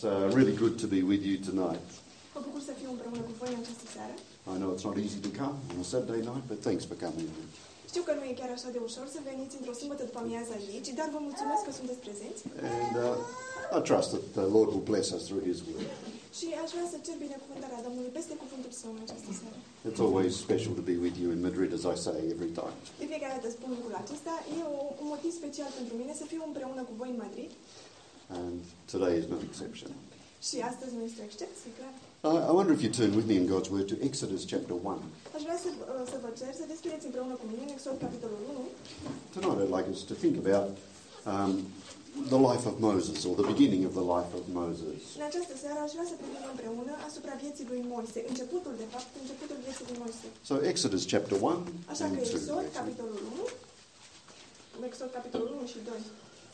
really good to be with you tonight. Mă bucur să fiu împreună cu voi în această seară. I know it's not easy to come on a Saturday night, but thanks for coming. Știu că nu e chiar așa de ușor să veniți într-o sâmbătă după amiază aici, dar vă mulțumesc că sunteți prezenți. And I trust that the Lord will bless us through His word. Și aș vrea să cer binecuvântarea Domnului peste cuvântul Său în această seară. It's always special to be with you in Madrid, as I say every time. De fiecare dată spun lucrul acesta, e un motiv special pentru mine să fiu împreună cu voi în Madrid. And today is no exception. Și astăzi nu este o excepție, clar. I wonder if you turn with me in God's Word to Exodus chapter 1. Aș vrea să vă cer să deschideți împreună cu mine în Exod capitolul 1. Tonight I'd like us to think about the life of Moses, or the beginning of the life of Moses. În această seară aș vrea să privim împreună asupra vieții lui Moise, începutul vieții lui Moise. So Exodus chapter 1 Așa că and 2. Exod capitolul 1, Exod capitolul 1 și 2.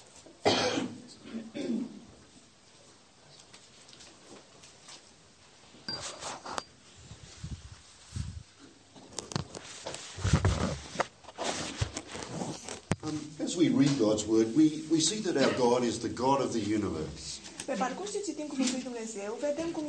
As we read God's Word, we see that our God is the God of the universe. Pe parcurs ce citim cuvântul lui Dumnezeu, vedem cum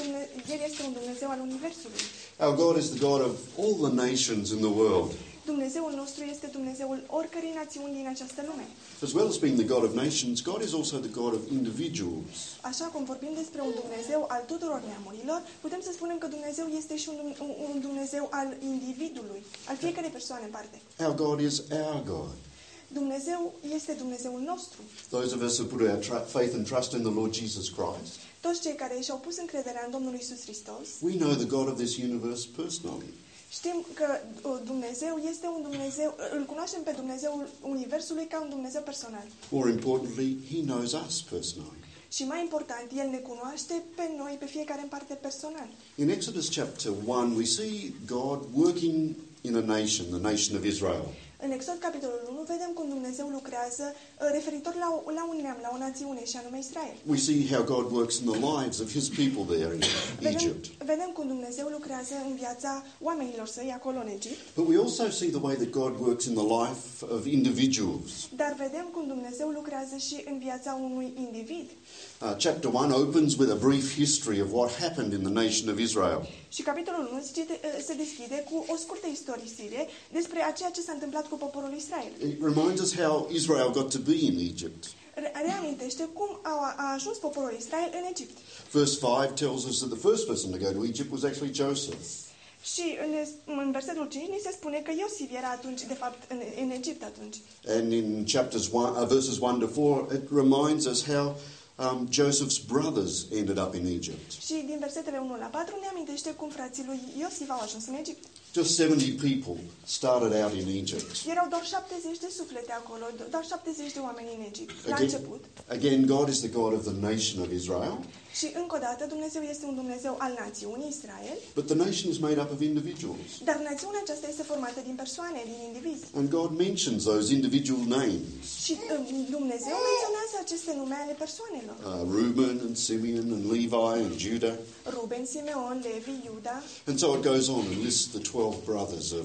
El este un Dumnezeu al universului. Our God is the God of all the nations in the world. Dumnezeul nostru este Dumnezeul oricărei națiuni din această lume. As well as being the God of nations, God is also the God of individuals. Așa cum vorbim despre un Dumnezeu al tuturor neamurilor, putem să spunem că Dumnezeu este și un Dumnezeu al individului, al fiecărei persoane în parte. Our God is our God. Dumnezeu este Dumnezeul nostru. Those of us who put our faith and trust in the Lord Jesus Christ, Toți cei care și-au pus încrederea în Domnul Iisus Hristos, we know the God of this universe personally. știm că Dumnezeu este un Dumnezeu, îl cunoaștem pe Dumnezeul universului ca un Dumnezeu personal. More importantly, He knows us personally. Și mai important, El ne cunoaște pe noi, pe fiecare în parte personal. In Exodus chapter 1, we see God working in a nation, the nation of Israel. În Exod capitolul 1 vedem cum Dumnezeu lucrează referitor la un neam, la o națiune, și anume Israel. We see how God works in the lives of His people there in Egypt. Vedem cum Dumnezeu lucrează în viața oamenilor săi acolo în Egipt. But we also see the way that God works in the life of individuals. Dar vedem cum Dumnezeu lucrează și în viața unui individ. Chapter 1 opens with a brief history of what happened in the nation of Israel. Și capitolul 1 se deschide cu o scurtă istorisire despre ceea ce s-a întâmplat cu poporul Israel. It reminds us how Israel got to be in Egypt. Reamintește cum a ajuns poporul Israel în Egipt. Verse 5 tells us that the first person to go to Egypt was actually Joseph. Și în versetul 5 ni se spune că Iosif era atunci, de fapt, în Egipt atunci. And in verses 1 to 4, it reminds us how Joseph's brothers ended up in Egypt. Și din versetele 1 la 4 ne amintește cum frații lui Iosif au ajuns în Egipt. Just 70 people started out in Egypt. Erau doar 70 de suflete acolo, doar 70 de oameni în Egipt, la început. Again, God is the God of the nation of Israel. Și încă o dată, Dumnezeu este un Dumnezeu al națiunii Israel. But the nation is made up of individuals. Dar națiunea aceasta este formată din persoane, din indivizi. And God mentions those individual names. Și Dumnezeu menționează aceste nume ale persoanelor. Reuben and Simeon and Levi and Judah. Ruben, Simeon, Levi, Iuda. And so it goes on and lists the 12 brothers of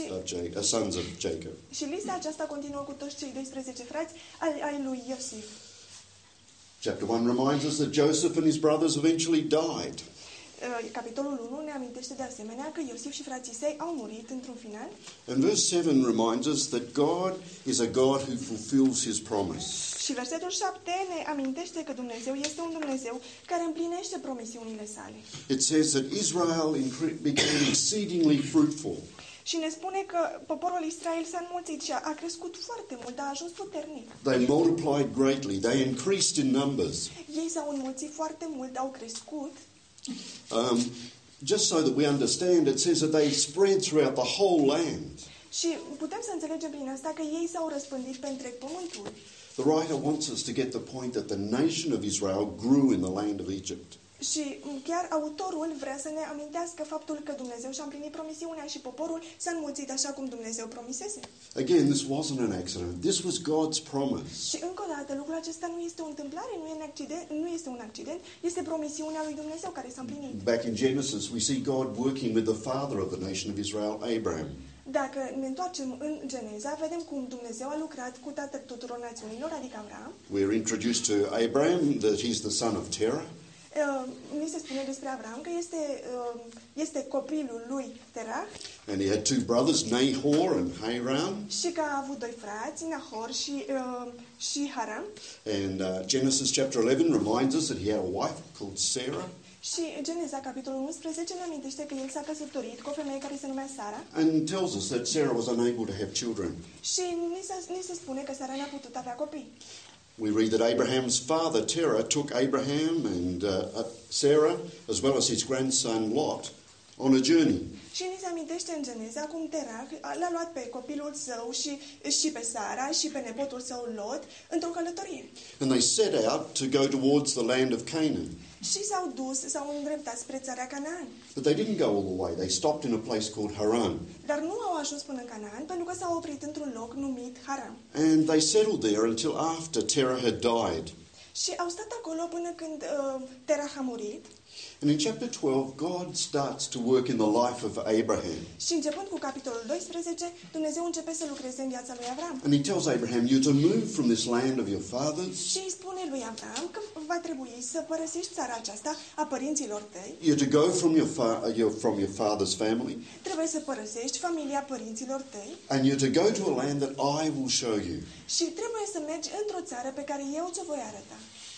sons of Jacob. Și lista aceasta continuă cu toți cei 12 frați ai lui Iosif. Chapter 1 reminds us that Joseph and his brothers eventually died. Capitolul 1 ne amintește de asemenea că Iosif și frații săi au murit într-un final. And verse 7 reminds us that God is a God who fulfills His promise. Și versetul 7 ne amintește că Dumnezeu este un Dumnezeu care împlinește promisiunile sale. It says that Israel became exceedingly fruitful. Și ne spune că poporul Israel s-a înmulțit și a crescut foarte mult, a ajuns puternic. They multiplied greatly. They increased in numbers. Ei s-au înmulțit foarte mult, au crescut. Just so that we understand, it says that they spread throughout the whole land. Și putem să înțelegem prin asta că ei s-au răspândit pe întreg pământul. The writer wants us to get the point that the nation of Israel grew in the land of Egypt. Și chiar autorul vrea să ne amintească faptul că Dumnezeu și-a împlinit promisiunea și poporul s-a înmulțit așa cum Dumnezeu promisese. Again, this wasn't an accident. This was God's promise. Și încă o dată, lucrul acesta nu este o întâmplare, nu este un accident, este promisiunea lui Dumnezeu care s-a împlinit. Back in Genesis, we see God working with the father of the nation of Israel, Abraham. Dacă ne întoarcem în Geneza, vedem cum Dumnezeu a lucrat cu tatăl tuturor națiunilor, adică Avram. We're introduced to Abraham, that he's the son of Terah. Ni se spune despre Avram că este copilul lui Terah And he had two brothers, Nahor and Haran. și că a avut doi frați, Nahor și Haran. And Genesis chapter 11 reminds us that he had a wife called Sarah. Și Geneza, capitolul 11, ne amintește că el s-a căsătorit cu o femeie care se numea Sara. And tells us that Sarah was unable to have children. Și ni se spune că Sara n-a putut avea copii. We read that Abraham's father, Terah, took Abraham and Sarah, as well as his grandson Lot, on a journey. Și ni se amintește în Geneza cum Terah l-a luat pe copilul său și pe Sara și pe nepotul său Lot într-o călătorie. And they set out to go towards the land of Canaan. Și s-au îndreptat spre țara Canaan. But they didn't go all the way. They stopped in a place called Haran. Dar nu au ajuns până în Canaan pentru că s-au oprit într-un loc numit Haran. And they settled there until after Terah had died. Și au stat acolo până când Terah a murit. And in chapter 12, God starts to work in the life of Abraham. Și începând cu capitolul 12, Dumnezeu începe să lucreze în viața lui Avram. And he tells Abraham, you're to move from this land of your fathers. Și îi spune lui Avram că va trebui să părăsești țara aceasta a părinților tăi. You're to go from your father's family. Trebuie să părăsești familia părinților tăi. And you're to go to a land that I will show you. Și trebuie să mergi într-o țară pe care eu ți-o voi arăta.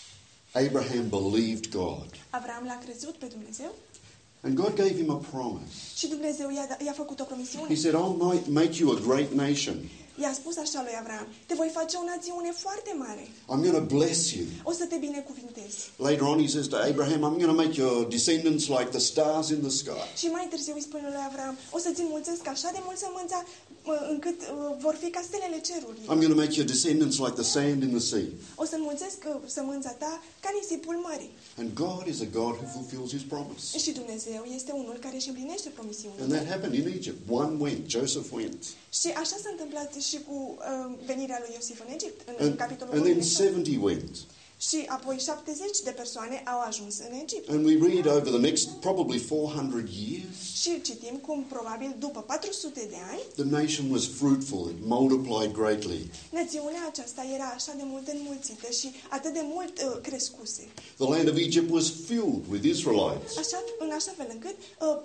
Abraham believed God. Avram l-a crezut pe Dumnezeu. And God gave him a promise. Și Dumnezeu i-a făcut o promisiune. He said, I'll make you a great nation. I-a spus așa lui Avram: te voi face o națiune foarte mare. I'm going to bless you. O să te binecuvintez. Later on he says to Abraham, I'm going to make your descendants like the stars in the sky. Și mai târziu îi spune lui Avram: o să-ți înmulțesc așa de mult sămânța încât vor fi ca stelele cerului. I'm going to make your descendants like the sand in the sea. O să înmulțesc sămânța ta ca nisipul mării. And God is a God who fulfills his promise. Și Dumnezeu este unul care își împlinește promisiunea. And that happened in Egypt. One went, Joseph went. Și așa s-a întâmplat și cu venirea lui Iosif în Egipt, în capitolul 1. And then 70 went. Și apoi 70 de persoane au ajuns în Egipt. And we read over the next probably 400 years. Și citim cum probabil după 400 de ani The nation was fruitful, it multiplied greatly. națiunea aceasta era așa de mult înmulțită și atât de mult crescuse. The land of Egypt was filled with Israelites. În așa fel încât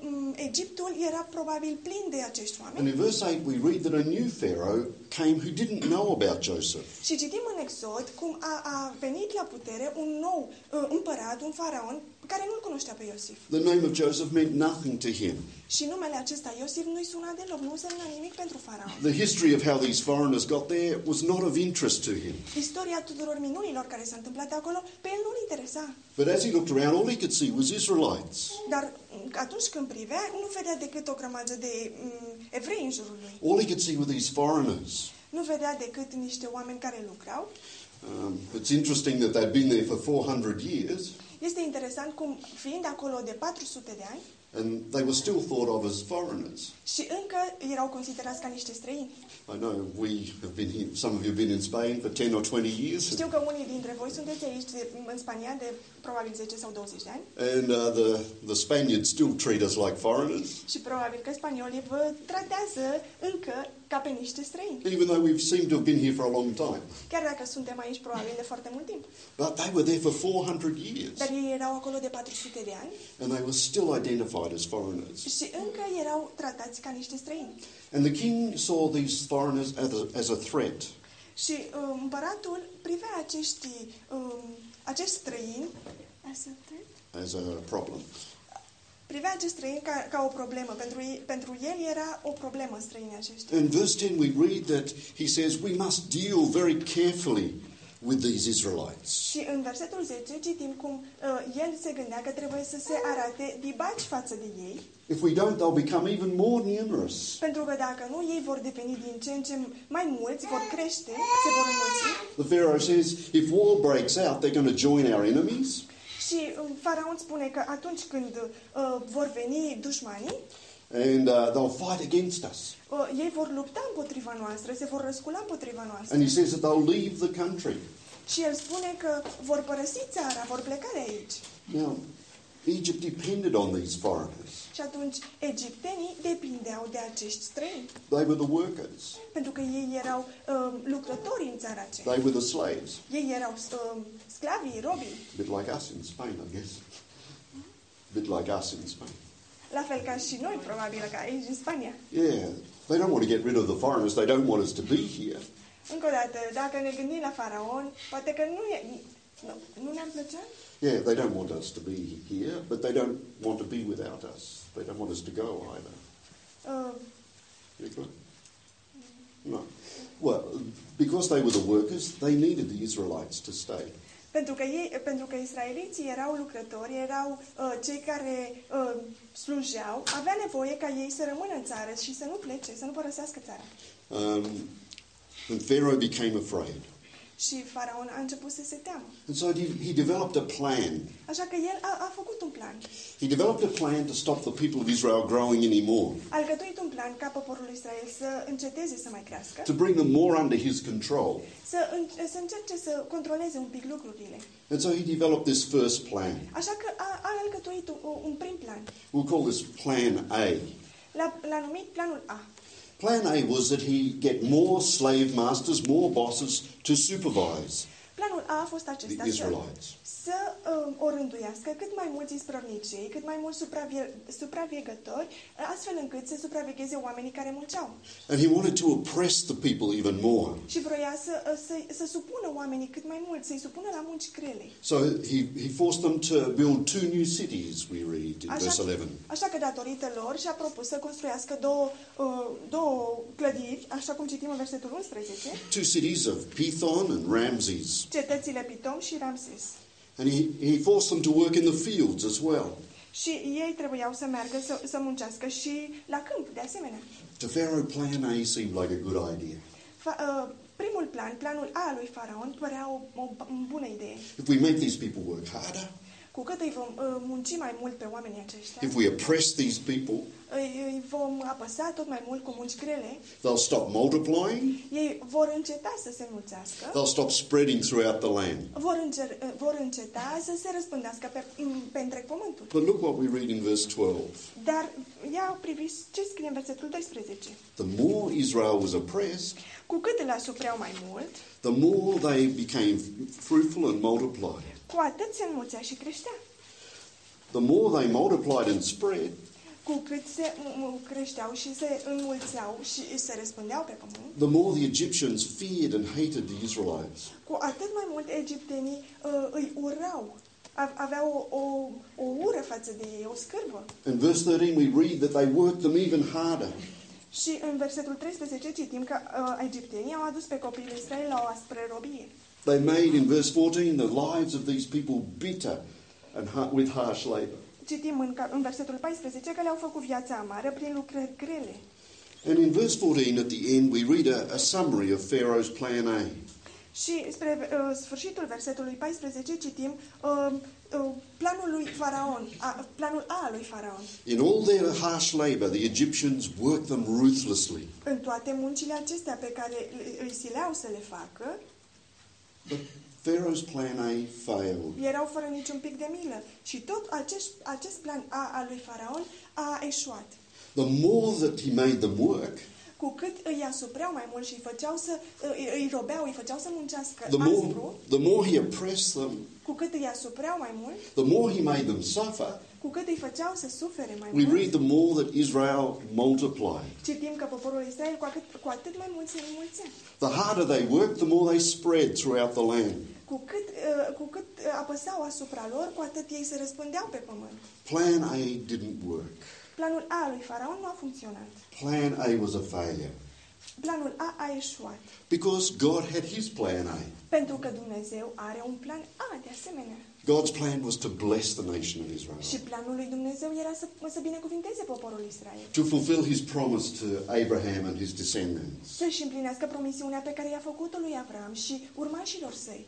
Egiptul era probabil plin de acești And oameni. in verse 8 we read that a new Pharaoh came who didn't know about Joseph. Și citim în Exod cum a venit la putere un nou împărat, un faraon, care nu-l cunoștea pe Iosif. The name of Joseph meant nothing to him. Și numele acesta Iosif nu-i suna deloc, nu însemna nimic pentru faraon. The history of how these foreigners got there was not of interest to him. Istoria tuturor minunilor care s-a întâmplat acolo, pe el nu-l interesa. But as he looked around, all he could see was Israelites. Dar atunci când privea, nu vedea decât o grămadă de evrei în jurul lui. All he could see were these foreigners. Nu vedea decât niște oameni care lucrau. It's interesting that they'd been there for 400 years. Este interesant cum, fiind acolo de 400 de ani, And they were still thought of as foreigners. și încă erau considerați ca niște străini. I know we have been here, some of you have been in Spain for 10 or 20 years. Știu că unii dintre voi sunteți aici în Spania de probabil 10 sau 20 de ani. And the Spaniards still treat us like foreigners. Și probabil că spaniolii vă tratează încă ca pe niște străini. Even though we've seemed to have been here for a long time. Chiar dacă suntem aici probabil de foarte mult timp. But they were there for 400 years. Dar ei erau acolo de 400 de ani. And they were still identified as foreigners. Și încă erau tratați ca niște străini. And the king saw these foreigners as a threat. Și împăratul privea acești străini As a problem. privea acești străini ca o problemă. Pentru el era o problemă străinii aceștia. In verse 10 we read that he says we must deal very carefully with these Israelites. Și în versetul 10 citim cum el se gândea că trebuie să se arate dibaci față de ei. If we don't, they'll become even more numerous. Pentru că dacă nu, ei vor deveni din ce în ce mai mulți, vor crește, se vor înmulți. The Pharaoh says if war breaks out, they're going to join our enemies. Și faraon spune că atunci când vor veni dușmanii, and they'll fight against us. Ei vor lupta împotriva noastră, se vor răscula împotriva noastră. And he says that they'll leave the country. Și el spune că vor părăsi țara, vor pleca de aici. Now, Egypt depended on these foreigners. Și atunci egiptenii depindeau de acești străini. They were the workers. Pentru că ei erau lucrători în țara aceea. They were the slaves. Ei erau sclavii, robii. A bit like us in Spain, I guess. A bit like us in Spain. La fel ca și noi, probabil, ca aici în Spania. Yeah, they don't want to get rid of the foreigners. They don't want us to be here. Încă o dată, dacă ne gândim la faraon, poate că nu ne-am plăcea? Yeah, they don't want us to be here, but they don't want to be without us. They don't want us to go either. You agree? No. Well, because they were the workers, they needed the Israelites to stay. Pentru că israeliții erau lucrători, erau cei care slujeau, avea nevoie ca ei să rămână în țară și să nu plece, să nu părăsească țara. And Pharaoh became afraid. Și faraon a început să se teamă. And so he developed a plan. Așa că el a făcut un plan. He developed a plan to stop the people of Israel growing anymore. A alcătuit un plan ca poporul Israel să înceteze să mai crească. To bring them more under his control. Să încerce să controleze un pic lucrurile. And so he developed this first plan. Așa că a alcătuit un prim plan. We'll call this Plan A. L-a numit planul A. Plan A was that he get more slave masters, more bosses to supervise Planul A a fost acesta, the Israelites. să o rânduiască cât mai mulți isprăvnicei, cât mai mulți supraviegători, astfel încât să supravegheze oamenii care munceau. And he wanted to oppress the people even more. Și vroia să supună oamenii cât mai mult, să-i supună la munci grele. So he forced them to build 2 new cities, we read in verse 11. Așa că datorită lor și-a propus să construiască două clădiri, așa cum citim în versetul 11. 2 cities of Pithon and Ramses. Cetățile Pitom și Ramses. And he forced them to work in the fields as well. Și ei trebuiau să meargă să muncească și la câmp, de asemenea. To Pharaoh, Plan A seemed like a good idea. Primul plan, planul A lui Faraon, părea o bună idee. If we make these people work harder, Cu cât îi vom munci mai mult pe oamenii aceștia, if we oppress these people, îi vom apăsa tot mai mult cu munci grele, they'll stop multiplying, ei vor înceta să se înmulțească, they'll stop spreading throughout the land. vor înceta să se răspândească pe întreg pământul. But look what we read in verse 12. Dar ia priviți ce scrie în versetul 12. The more Israel was oppressed, Cu cât îl asupreau mai mult, the more they became fruitful and multiplied. cu atât se înmulțea și creștea. The more they multiplied and spread, Cu cât se creșteau și se înmulțeau și se răspândeau pe pământ, the more the Egyptians feared and hated the Israelites. cu atât mai mult egiptenii îi urau. Aveau o ură față de ei, o scârbă. In verse 13 we read that they worked them even harder. Și în versetul 13 citim că egiptenii au adus pe copiii lui Israel la o aspră robie. They made in verse 14 the lives of these people bitter and with harsh labor. Citim în versetul 14 că le-au făcut viața amară prin lucrări grele. And in verse 14 at the end we read a summary of Pharaoh's plan A. Și spre sfârșitul versetului 14 citim planul lui Faraon, planul A lui Faraon. In all their harsh labor, the Egyptians worked them ruthlessly. În toate muncile acestea pe care îi sileau să le facă, But Pharaoh's plan A failed. erau fără niciun pic de milă. Și tot acest plan A al lui Faraon a eșuat. The more that he made them work, Cu cât îi asupreau mai mult și îi robeau, îi făceau să muncească aspru, the more he oppressed them, cu cât îi asupreau mai mult, the more he made them suffer, cu cât îi făceau să sufere mai we mult, read the more that Israel multiplied. citim că poporul Israel cu atât mai mult se înmulțea. The harder they worked, the more they spread throughout the land. Cu cât apăsau asupra lor, cu atât ei se răspândeau pe pământ. Plan A didn't work. Planul A lui Faraon nu a funcționat. Plan A was a failure. Planul A eșuat. Because God had his plan A. Pentru că Dumnezeu are un plan A de asemenea. God's plan was to bless the nation of Israel. Și planul lui Dumnezeu era să binecuvinteze poporul Israel. To fulfill his promise to Abraham and his descendants. Să-și împlinească promisiunea pe care i-a făcut-o lui Avram și urmașilor săi.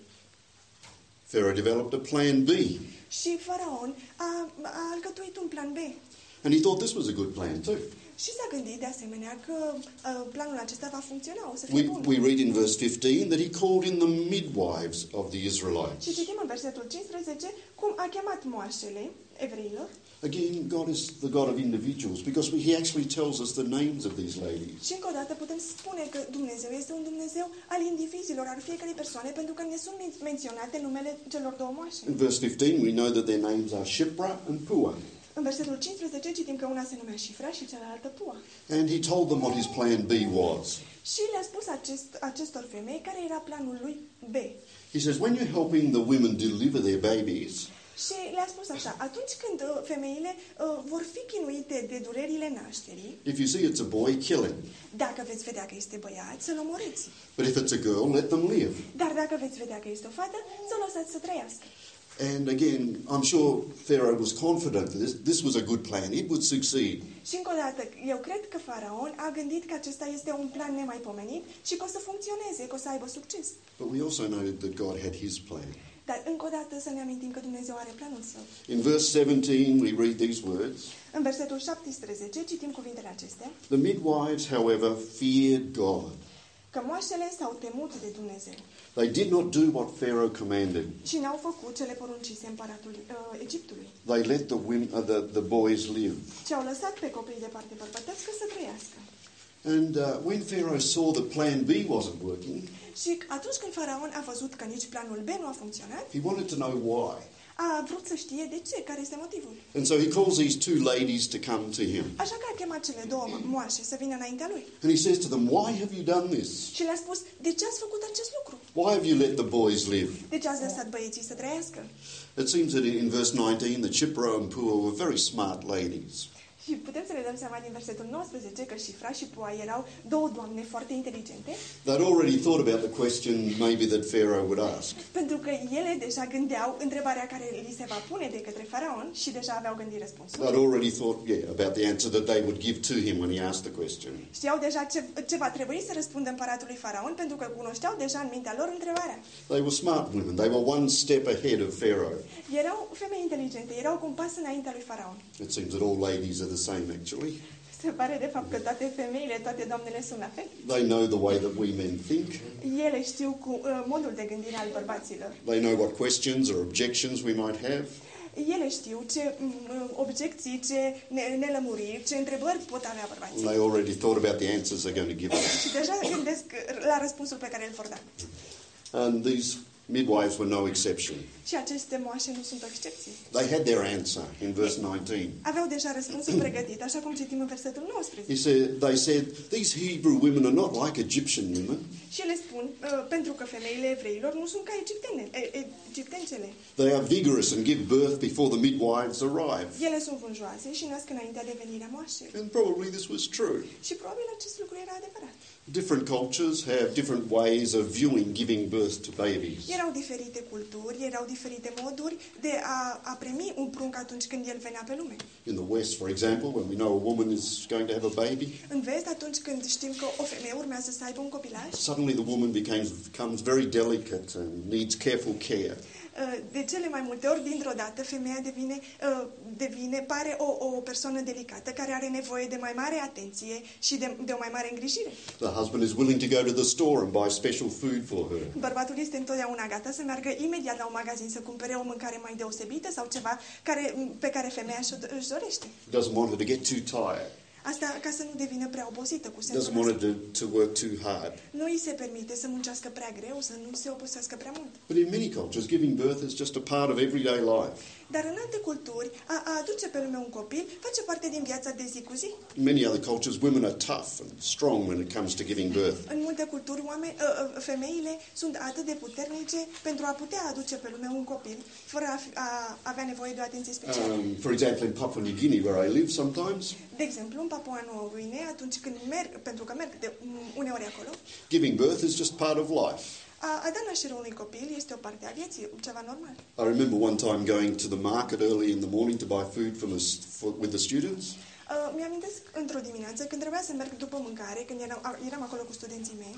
Pharaoh developed a plan B. Și Faraon a alcătuit un plan B. And he thought this was a good plan too. Și s-a gândit de asemenea că planul acesta va funcționa, o să fie bun. We read in verse 15 that he called in the midwives of the Israelites. Și citim în versetul 15 cum a chemat moașele evreilor. Again, God is the God of individuals because he actually tells us the names of these ladies. Și încă o dată putem spune că Dumnezeu este un Dumnezeu al indivizilor, al fiecărei persoane, pentru că ne sunt menționate numele celor două moașe. In verse 15 we know that their names are Shipra and Puah. În versetul 15 citim că una se numea Shifra și cealaltă Pua. And he told them what his plan B was. Și le-a spus acestor femei care era planul lui B. He says, when you're helping the women deliver their babies, Și le-a spus așa, atunci când femeile vor fi chinuite de durerile nașterii, if you see it's a boy, kill him. dacă veți vedea că este băiat, să-l omorâți. But if it's a girl, let them live. Dar dacă veți vedea că este o fată, să o lăsați să trăiască. And again, I'm sure Pharaoh was confident that this was a good plan. It would succeed. Și încă o dată, eu cred că Faraon a gândit că acesta este un plan nemaipomenit și că o să funcționeze, că o să aibă succes. But we also know that God had his plan. Dar încă o dată să ne amintim că Dumnezeu are planul său. In verse 17 we read these words. În versetul 17 citim cuvintele acestea. The midwives, however, feared God. Că moașele s-au temut de Dumnezeu. They did not do what Pharaoh commanded. Și n-au făcut ce le poruncise împăratul Egiptului. They let the boys live. Și au lăsat pe copiii de parte bărbătească să trăiască. And when Pharaoh saw that plan B wasn't working, Și atunci când Faraon a văzut că nici planul B nu a funcționat, he wanted to know why. a vrut să știe de ce, care este motivul. And so he calls these two ladies to come to him. Așa că a chemat cele două moașe să vină înaintea lui. And he says to them, why have you done this? Și le-a spus, de ce ați făcut acest lucru? Why have you let the boys live? De ce ați lăsat băieții să trăiască? It seems that in verse 19, the Shipra and Puah were very smart ladies. Și putem să ne dăm seama din versetul 19 că Shifra și Pua erau două doamne foarte inteligente. They'd already thought about the question maybe that Pharaoh would ask. Pentru că ele deja gândeau întrebarea care li se va pune de către Faraon și deja aveau gândit răspunsul. They'd already thought, about the answer that they would give to him when he asked the question. Știau deja ce va trebui să răspundă împăratului Faraon pentru că cunoșteau deja în mintea lor întrebarea. They were smart women. They were one step ahead of Pharaoh. Erau femei inteligente, erau cu un pas înaintea lui Faraon. It seems that all ladies are the same, actually. Se pare de fapt că toate femeile, toate doamnele sunt la fel. They know the way that we men think. Ele știu modul de gândire al bărbaților. They know what questions or objections we might have. Ele știu ce obiecții, ce nelămuriri, ce întrebări pot avea bărbații. They already thought about the answers they're going to give us. Și deja gândesc la răspunsul pe care îl vor da. And these midwives were no exception. Și aceste moașe nu sunt o excepție. They had their answer in verse 19. Aveau deja răspunsul pregătit, așa cum citim în versetul 19. They said, these Hebrew women are not like Egyptian women. Și le spun, pentru că femeile evreilor nu sunt ca egiptencele. They are vigorous and give birth before the midwives arrive. Ele sunt vânjoase și nasc înaintea de venirea moașei. And probably this was true. Și probabil acest lucru era adevărat. Different cultures have different ways of viewing giving birth to babies. Erau diferite culturi, erau diferite moduri de a primi un prunc atunci când el venea pe lume. In the West, for example, when we know a woman is going to have a baby, În vest, atunci când știm că o femeie urmează să aibă un copilaj, suddenly the woman becomes very delicate and needs careful care. de cele mai multe ori, dintr-o dată, femeia pare o persoană delicată care are nevoie de mai mare atenție și de o mai mare îngrijire. The husband is willing to go to the store and buy special food for her. Bărbatul este întotdeauna gata să meargă imediat la un magazin să cumpere o mâncare mai deosebită sau ceva pe care femeia își dorește. Doesn't want her to get too tired. Asta ca să nu devină prea obosită cu Doesn't sensul want ăsta. her to work too hard. Nu îi se permite să muncească prea greu, să nu se obosească prea mult. But in many cultures, giving birth is just a part of everyday life. Dar în alte culturi, a aduce pe lume un copil face parte din viața de zi cu zi. In many other cultures, women are tough and strong when it comes to giving birth. În multe culturi, femeile sunt atât de puternice pentru a putea aduce pe lume un copil, fără a avea nevoie de o atenție specială. For example, in Papua New Guinea, where I live sometimes, De exemplu, în Papua Noua Guinee, atunci când pentru că merg uneori acolo, giving birth is just part of life. a da naștere unui copil este o parte a vieții, ceva normal. I remember one time going to the market early in the morning to buy food with the students. Mi-amintesc într-o dimineață când trebuia să merg după mâncare, când eram acolo cu studenții mei.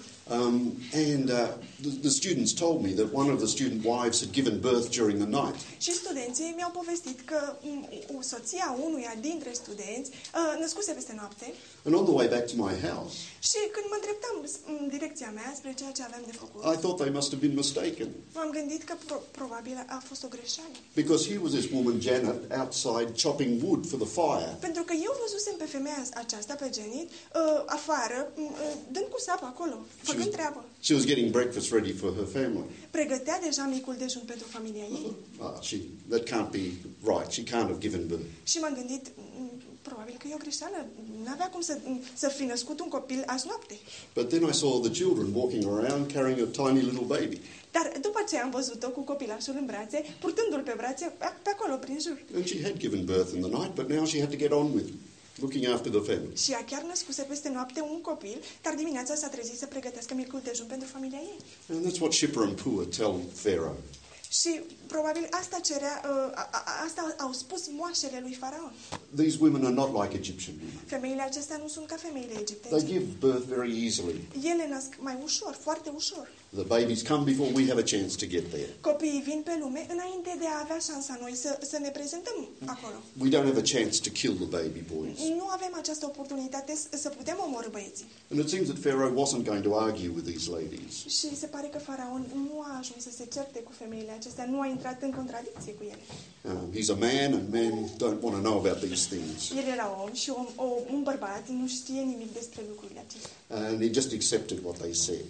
The students told me that one of the student wives had given birth during the night. Și studenții mi-au povestit că soția unuia dintre studenți născuse peste noapte. And on the way back to my house, și când mă îndreptam în direcția mea spre ceea ce aveam de făcut, I thought they must have been mistaken. M-am gândit că probabil a fost o greșeală. Because here was this woman Janet outside chopping wood for the fire. Pentru că eu văzusem pe femeia aceasta, pe Janet, afară, dând cu sapa acolo, făcând treabă. She was getting breakfast ready for her family. Pregătea deja micul dejun pentru familia ei. That can't be right. She can't have given birth. Și m-am gândit, probabil că e o greșeală. N-avea cum să fi născut un copil azi noapte. But then I saw the children walking around carrying a tiny little baby. Dar după aceea am văzut-o cu copilașul în brațe, purtându-l pe brațe pe acolo, prin jur. And she had given birth in the night, but now she had to get on with looking after the family. Și ea chiar născuse peste noapte un copil, dar dimineața s-a trezit să pregătească micul dejun pentru familia ei. And that's what Shiphrah and Puah tell Pharaoh. Și probabil asta au spus moașele lui Faraon. These women are not like Egyptian women. Femeile acestea nu sunt ca femeile egiptene. They give birth very easily. Ele nasc mai ușor, foarte ușor. The babies come before we have a chance to get there. Copiii vin pe lume înainte de a avea șansa noi să ne prezentăm acolo. We don't have a chance to kill the baby boys. Nu avem această oportunitate să putem omorî băieții. And it seems that Pharaoh wasn't going to argue with these ladies. Și se pare că Faraon nu a ajuns să se certe cu femeile acestea, nu a intrat în contradicție cu ele. He's a man, and men don't want to know about these things. El era om și un bărbat nu știe nimic despre lucrurile acestea. And he just accepted what they said.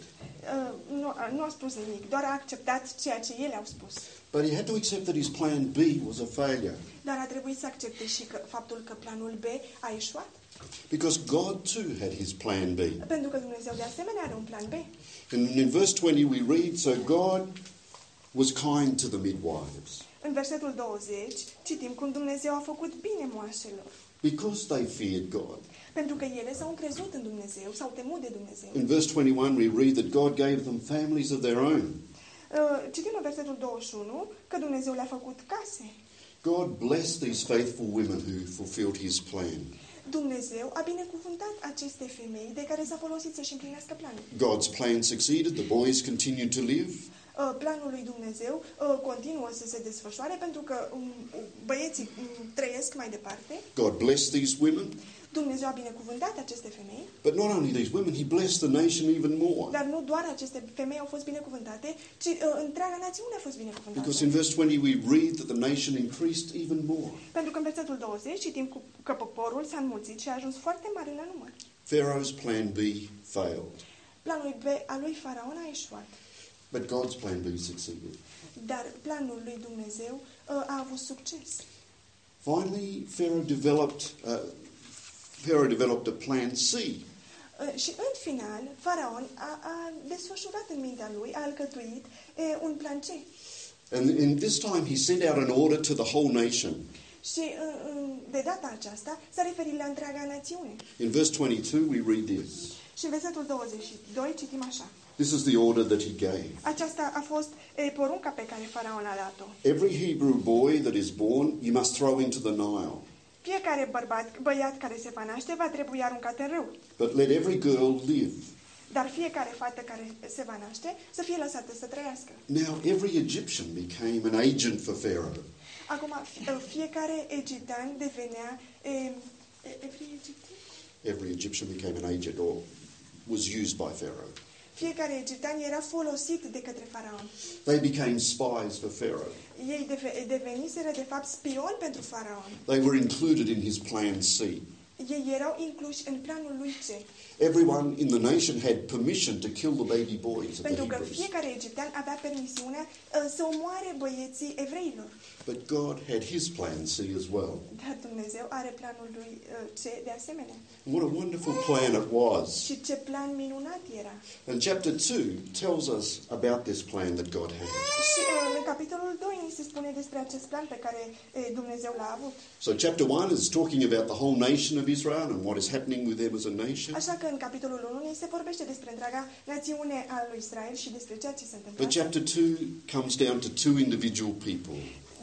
Nu a spus nimic, doar a acceptat ceea ce ele au spus. But he had to accept that his plan B was a failure. Dar a trebuit să accepte și faptul că planul B a eșuat. Because God too had his plan B. Pentru că Dumnezeu de asemenea are un plan B. And in verse 20 we read, so God was kind to the midwives. În versetul 20 citim cum Dumnezeu a făcut bine moașelor. Because they feared God. Pentru că ele s-au încrezut în Dumnezeu, s-au temut de Dumnezeu. In verse 21 we read that God gave them families of their own. Citim în versetul 21 că Dumnezeu le-a făcut case. God blessed these faithful women who fulfilled his plan. Dumnezeu a binecuvântat aceste femei de care s-a folosit să-și împlinească planul. God's plan succeeded, the boys continued to live. Planul lui Dumnezeu continuă să se desfășoare pentru că băieții trăiesc mai departe. God blessed these women. Dumnezeu a binecuvântat aceste femei. But not only these women, he blessed the nation even more. Dar nu doar aceste femei au fost binecuvântate, ci întreaga națiune a fost binecuvântată. Because in verse 20 we read that the nation increased even more. Pentru că în versetul 20 citim că poporul s-a înmulțit și a ajuns foarte mare la număr. Pharaoh's plan B failed. Planul B al lui Faraon a eșuat. But God's plan B succeeded. Dar planul lui Dumnezeu a avut succes. Finally, Pharaoh developed a plan C. Și în final, Faraon a desfășurat în mintea lui, a alcătuit un plan C. And in this time he sent out an order to the whole nation. Și de data aceasta s-a referit la întreaga națiune. In verse 22 we read this. Și în versetul 22 citim așa. This is the order that he gave. Aceasta a fost porunca pe care Faraon a dat-o. Every Hebrew boy that is born, you must throw into the Nile. Fiecare băiat care se va naște va trebui aruncat în râu. But let every girl live. Dar fiecare fată care se va naște să fie lăsată să trăiască. Now every Egyptian became an agent for Pharaoh. Acum fiecare egiptean devenea Every Egyptian became an agent or was used by Pharaoh. Fiecare egiptean era folosit de către Faraon. They became spies for Pharaoh. Ei deveniseră de fapt spioni pentru Faraon. They were included in his plan C. Ei erau incluși în planul lui C. Everyone in the nation had permission to kill the baby boys of the Pentru că Hebrews. fiecare egiptean avea permisiunea să omoare băieții evreilor. But God had his plan C as well. Dar Dumnezeu are planul lui C de asemenea. What a wonderful plan it was. Și ce plan minunat era. And chapter 2 tells us about this plan that God had. Și în capitolul 2 ni se spune despre acest plan pe care Dumnezeu l-a avut. So chapter 1 is talking about the whole nation of Israel and what is happening with them as a nation. Așa că în capitolul 1 ni se vorbește despre întreaga națiune a lui Israel și despre ceea ce se întâmplă. But chapter 2 comes down to two individual people.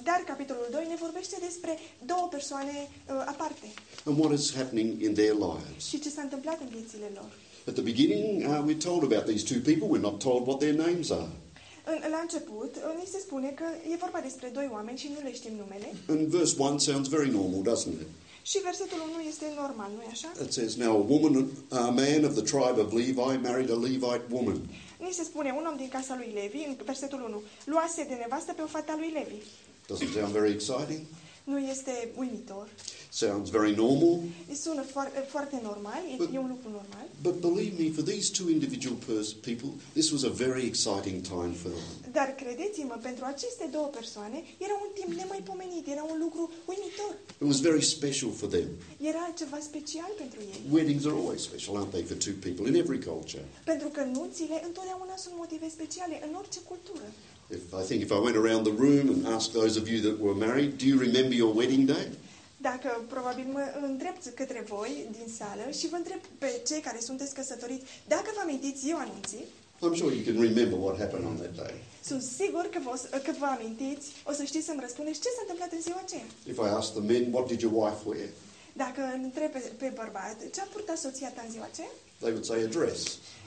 Dar capitolul 2 ne vorbește despre două persoane aparte. And what is happening in their lives. Și ce s-a întâmplat în viețile lor. At the beginning, we're told about these two people. We're not told what their names are. La început, ni se spune că e vorba despre doi oameni și nu le știm numele. And verse 1 sounds very normal, doesn't it? Și versetul 1 este normal, nu-i așa? It says, now a man of the tribe of Levi married a Levite woman. Ni se spune, un om din casa lui Levi, în versetul 1, luase de nevastă pe o fată a lui Levi. Doesn't sound very exciting? Nu este uimitor. Sounds very normal. Sună foarte normal, e un lucru normal. But believe me, for these two individual people, this was a very exciting time for them. Dar credeți-mă, pentru aceste două persoane era un timp nemaipomenit, era un lucru uimitor. It was very special for them. Era ceva special pentru ei. Weddings are always special, aren't they, for two people in every culture? Pentru că nunțile întotdeauna sunt motive speciale în orice cultură. If I went around the room and asked those of you that were married, do you remember your wedding day? Dacă probabil mă îndrept către voi din sală și vă întreb pe cei care sunteți căsătoriți, dacă vă amintiți ziua anunții, I'm sure you can remember what happened on that day. sunt sigur că vă amintiți, o să știți să-mi răspundeți ce s-a întâmplat în ziua aceea. If I ask the men, what did your wife wear? Dacă îl întreb pe bărbat, ce a purtat soția ta în ziua aceea? They would say a dress.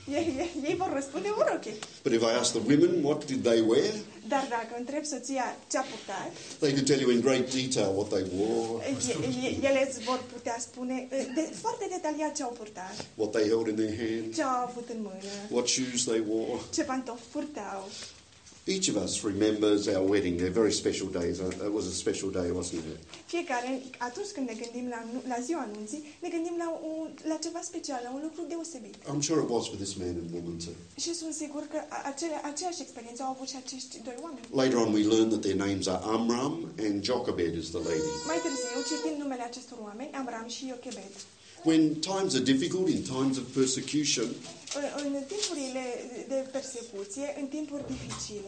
Ei vor răspunde o roche. But if I ask the women, what did they wear? Dar dacă întreb soția ce a purtat, they could tell you in great detail what they wore. Ele îți vor putea spune foarte detaliat ce au purtat. What they held in their hand. Ce au avut în mână. What shoes they wore. Ce pantofi purtau. Each of us remembers our wedding. They're very special days. It was a special day, wasn't it? Fiecare, atunci când ne gândim la ziua anunții, ne gândim la ceva special, la un lucru deosebit. I'm sure it was for this man and woman too. Și sunt sigur că aceeași experiență au avut și acești doi oameni. Later on we learn that their names are Amram and Jochebed is the lady. Mai târziu citim numele acestor oameni, Amram și Jochebed. When times are difficult, in times of persecution, în timpurile de persecuție, în timpuri dificile,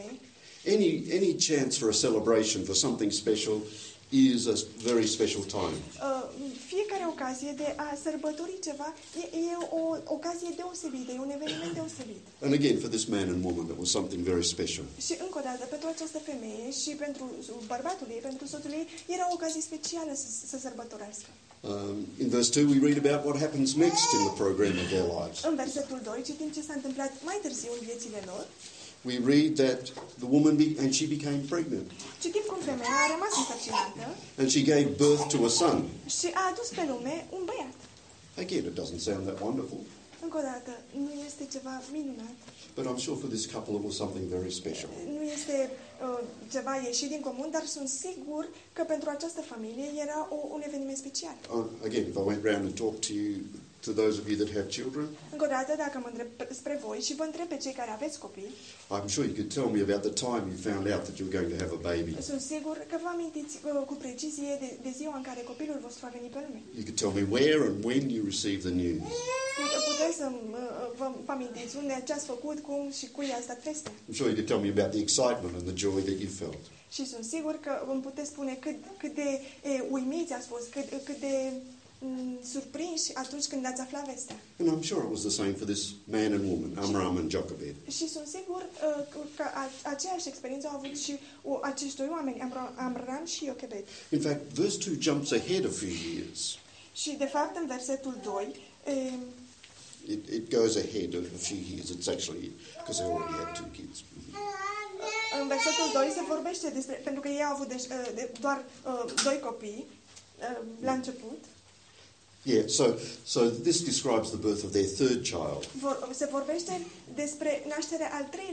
any chance for a celebration, for something special, is a very special time. Fiecare ocazie de a sărbători ceva e o ocazie deosebită, e un eveniment deosebit. And again, for this man and woman, it was something very special. Și încă o dată, pentru această femeie și pentru bărbatul ei, pentru soțul ei, era o ocazie specială să sărbătorească. In verse 2 we read about what happens next in the program of their lives. În versetul 2 citim ce s-a întâmplat mai târziu în viețile lor. We read that the woman and she became pregnant. Citim cum femeia a rămas însărcinată. And she gave birth to a son. Și a adus pe lume un băiat. Again, it doesn't sound that wonderful. Încă o dată, nu este ceva minunat. But I'm sure for this couple it was something very special. Nu este ceva ieșit din comun, dar sunt sigur că pentru această familie era un eveniment special. Again, if I went round and talked to those of you that have children, încă o dată, dacă mă întreb spre voi și vă întreb pe cei care aveți copii, I'm sure you could tell me about the time you found out that you were going to have a baby. Sunt sigur că vă amintiți cu precizie de ziua în care copilul vostru a venit pe lume. You could tell me where and when you received the news. Puteți să vă amintiți unde ce-ați făcut, cum și cui a stat vestea. I'm sure you could tell me about the excitement and the joy that you felt. Și sunt sigur că îmi puteți spune cât de uimiți ați fost, cât de surprinși atunci când ați aflat vestea. And I'm sure it was the same for this man and woman, Amram and Jochebed. Și sunt sigur că aceeași experiență au avut și acești doi oameni, Amram și Jochebed. In fact, verse 2 jumps ahead a few years. Și de fapt în versetul 2 it goes ahead a few years. It's actually because they already had two kids. În versetul 2 se vorbește despre, pentru că ei au avut doar doi copii la început. Yeah, so this describes the birth of their third child. Se vorbește despre nașterea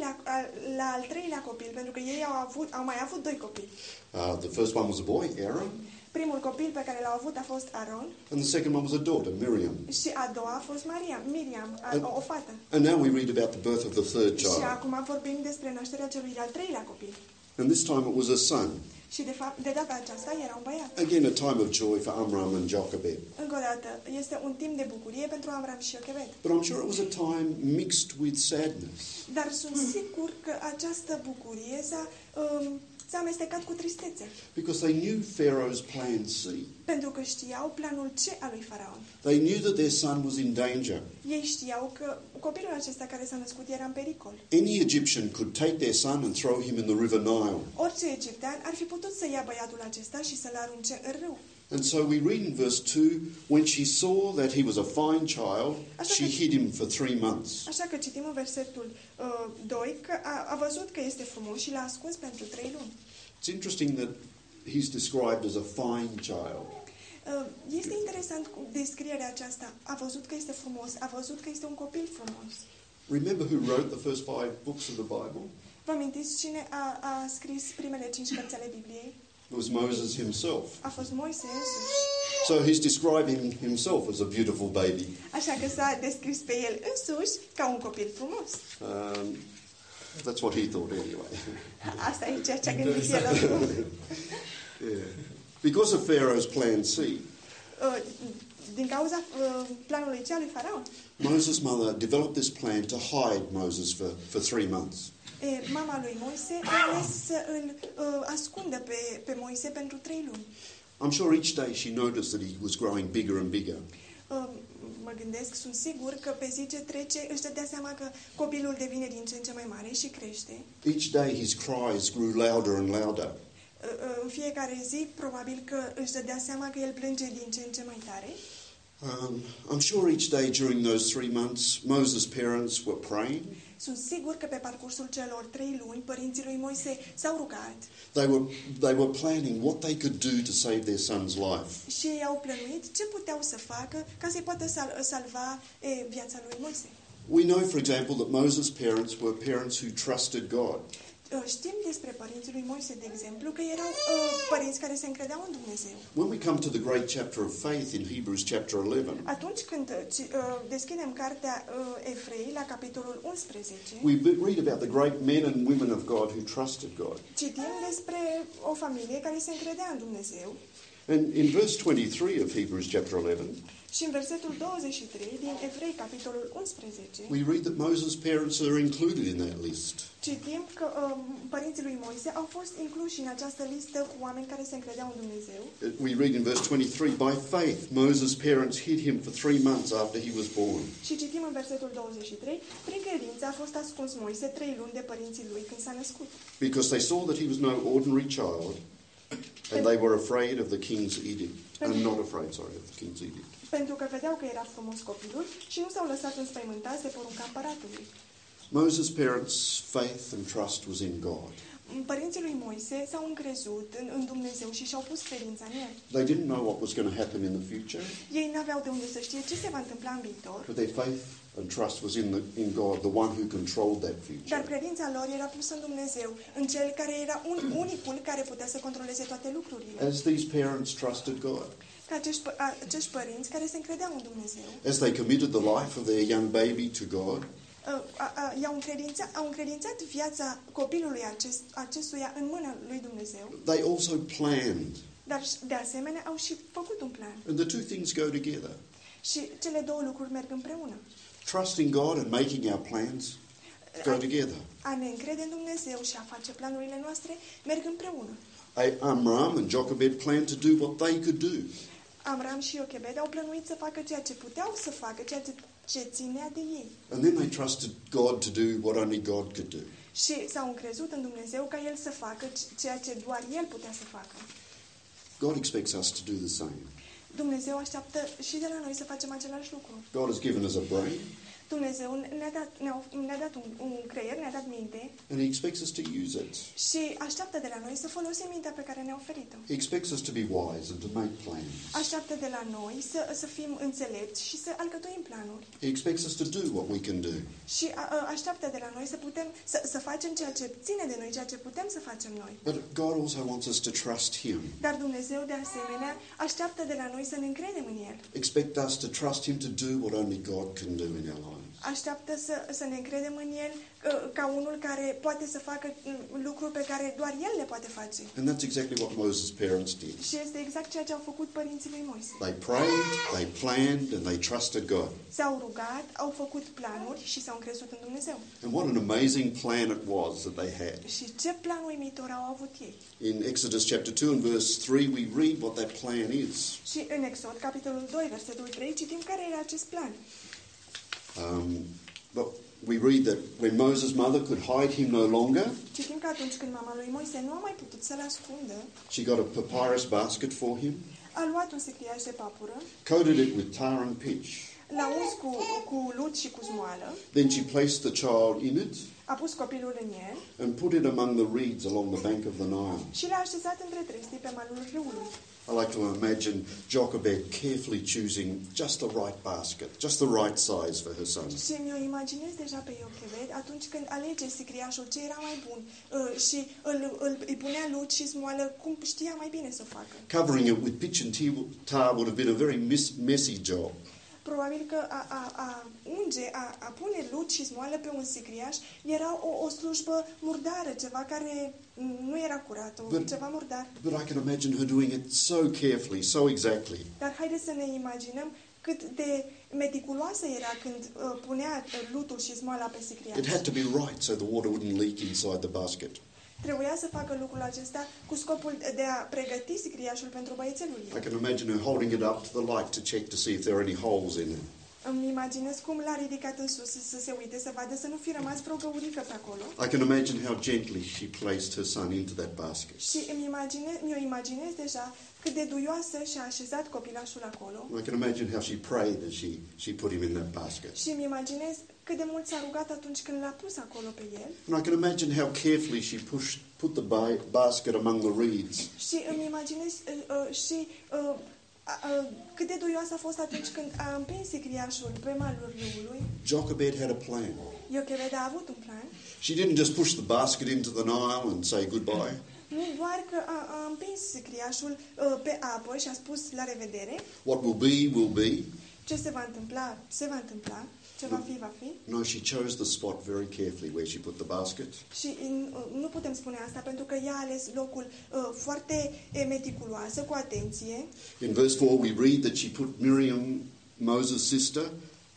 al treilea copil, pentru că ei au mai avut doi copii. The first one was a boy, Aaron. Primul copil pe care l-au avut a fost Aaron. And the second one was a daughter, Miriam. Și a doua a fost Miriam, o fată. And now we read about the birth of the third child. Și acum vorbim despre nașterea celui de-al treilea copil. And this time it was a son. Și de data aceasta era un băiat. Again, a time of joy for Amram and Jochebed. Încă o dată, este un timp de bucurie pentru Amram și Jochebed. But I'm sure it was a time mixed with sadness. Dar sunt sigur că această bucurie s-a amestecat cu tristețe. Because they knew Pharaoh's plan C. Pentru că știau planul C al lui Faraon. They knew that their son was in danger. Ei știau că copilul acesta care s-a născut era în pericol. Any Egyptian could take their son and throw him in the River Nile. Orice egiptean ar fi putut să ia băiatul acesta și să-l arunce în râu. And so we read in verse 2, when she saw that he was a fine child, she hid him for 3 months. Așa că citim în versetul 2 că a văzut că este frumos și l-a ascuns pentru 3 luni. It's interesting that he's described as a fine child. Este interesant cu descrierea aceasta. A văzut că este frumos, a văzut că este un copil frumos. Remember who wrote the first 5 books of the Bible? Vă amintiți cine a scris primele 5 cărți ale Bibliei? It was Moses himself. A fost Moise însuși. So he's describing himself as a beautiful baby. Așa că s-a descris pe el însuși ca un copil frumos. That's what he thought anyway. Asta e ceea ce a gândit el acum. Yeah. Because of Pharaoh's plan C, din cauza planului C al lui Faraon, Moses' mother developed this plan to hide Moses for 3 months. Mama lui Moise a ales să îl ascundă pe Moise pentru 3 luni. I'm sure each day she noticed that he was growing bigger and bigger. Mă gândesc, sunt sigur că pe zi ce trece își dădea seama că copilul devine din ce în ce mai mare și crește. Each day his cries grew louder and louder. În fiecare zi, probabil că își dădea seama că el plânge din ce în ce mai tare. I'm sure each day during those 3 months, Moses' parents were praying. Sunt sigur că pe parcursul celor 3 luni, părinții lui Moise s-au rugat. They were planning what they could do to save their son's life. Și ei au plănuit ce puteau să facă ca să-i poată salva viața lui Moise. We know, for example, that Moses' parents were parents who trusted God. Știm despre părinții lui Moise, de exemplu, că erau părinți care se încredeau în Dumnezeu. When we come to the great chapter of faith in Hebrews chapter 11, Atunci când deschidem cartea Evrei la capitolul 11, we read about the great men and women of God who trusted God. citim despre o familie care se încredea în Dumnezeu. And in verse 23 of Hebrews chapter 11, Și în versetul 23 din Evrei, capitolul 11, we read that Moses' parents are included in that list. citim că părinții lui Moise au fost incluși în această listă cu oameni care se încredeau în Dumnezeu. We read in verse 23, by faith Moses' parents hid him for 3 months after he was born. Și citim în versetul 23, prin credință a fost ascuns Moise 3 luni de părinții lui când s-a născut. Because they saw that he was no ordinary child, and they were afraid of the king's edict. Not afraid, sorry, of the king's edict. Pentru că vedeau că era frumos copilul și nu s-au lăsat înspăimântați de porunca împăratului. Moses' parents' faith and trust was in God. Părinții lui Moise s-au încrezut în Dumnezeu și și-au pus credința în el. They didn't know what was going to happen in the future, Ei n-aveau de unde să știe ce se va întâmpla în viitor, but their faith and trust was in God, the one who controlled that dar future. credința lor era pusă în Dumnezeu, în Cel care era unicul care putea să controleze toate lucrurile. As these parents trusted God, Ca acești părinți care se încredeau în Dumnezeu, as they committed the life of their young baby to God, au încredințat viața copilului acestuia în mâna lui Dumnezeu, they also planned. dar de asemenea au și făcut un plan. And the two things go together. Și cele două lucruri merg împreună. Trusting God and making our plans go together. A ne încrede în Dumnezeu și a face planurile noastre merg împreună. Amram and Jochebed planned to do what they could do. Amram și Iochebed au plănuit să facă ceea ce puteau să facă, ceea ce ținea de ei. And then they trusted God to do what only God could do. Și s-au încrezut în Dumnezeu ca El să facă ceea ce doar El putea să facă. God expects us to do the same. Dumnezeu așteaptă și de la noi să facem același lucru. God has given us a brain, Dumnezeu ne-a dat un creier, ne-a dat minte and He expects us to use it. și așteaptă de la noi să folosim mintea pe care ne-a oferit-o. He expects us to be wise and to make plans. Așteaptă de la noi să fim înțelepți și să alcătuim planuri. He expects us to do what we can do. Și așteaptă de la noi să putem să facem ceea ce ține de noi, ceea ce putem să facem noi. But God also wants us to trust Him. Dar Dumnezeu, de asemenea, așteaptă de la noi să ne încredem în El. Expect us to trust Him to do what only God can do in our lives. așteaptă să ne încredem în El ca unul care poate să facă lucruri pe care doar El le poate face. And that's exactly what Moses' parents did. Și este exact ceea ce au făcut părinții lui Moise. They prayed, they planned, and they trusted God. S-au rugat, au făcut planuri și s-au încrezut în Dumnezeu. And what an amazing plan it was that they had. Și ce plan uimitor au avut ei. In Exodus chapter 2 and verse 3, we read what that plan is. Și în Exod, capitolul 2, versetul 3, citim care era acest plan. But we read that when Moses' mother could hide him no longer, Citim că atunci când mama lui Moise nu a mai putut să-l ascundă, she got a papyrus basket for him, a luat un sicriaș de papură, coated it with tar and pitch. l-a uns cu lut și cu zmoală, Then she placed the child in it a pus copilul în el and put it among the reeds along the bank of the Nile. și l-a așezat între trestii pe malul râului. I like to imagine Jochebed carefully choosing just the right basket, just the right size for her son. Și mi-o imaginez deja pe Iochebed atunci când alege sicriașul ce era mai bun și îi punea lut și smoală cum știa mai bine să o facă. Covering it with pitch and tar would have been a very messy job. Probabil că a pune lut și smoală pe un sicriaș era o slujbă murdară, ceva care nu era curat, ceva murdar. But I can imagine her doing it so carefully, so exactly. Dar haideți să ne imaginăm cât de meticuloasă era când punea lutul și smoala pe sicriaș. It had to be right so the water wouldn't leak inside the basket. Trebuia să facă lucrul acesta cu scopul de a pregăti sicriașul pentru băiețelul ei. I can imagine her holding it up to the light to check to see if there are any holes in it. Îmi imaginez cum l-a ridicat în sus să se uite, să vadă să nu fi rămas vreo găurică pe acolo. I can imagine how gently she placed her son into that basket. Și mi-o imaginez deja cât de duioasă și-a așezat copilașul acolo. I can imagine how she prayed as she put him in that basket. Și îmi imaginez cât de mult s-a rugat atunci când l-a pus acolo pe el. And I can imagine how carefully she put the basket among the reeds. Și îmi imaginez cât de duioasă a fost atunci când a împins sicriașul pe malul râului. Jochebed had a plan. Iochebed a avut un plan. She didn't just push the basket into the Nile and say goodbye. Nu doar că a împins sicriașul pe apă și a spus la revedere. What will be, will be. Ce se va întâmpla, se va întâmpla. Ce va fi, va fi. No, she chose the spot very carefully where she put the basket. Și nu putem spune asta pentru că ea a ales locul foarte meticuloasă, cu atenție. In verse 4 we read that she put Miriam, Moses' sister,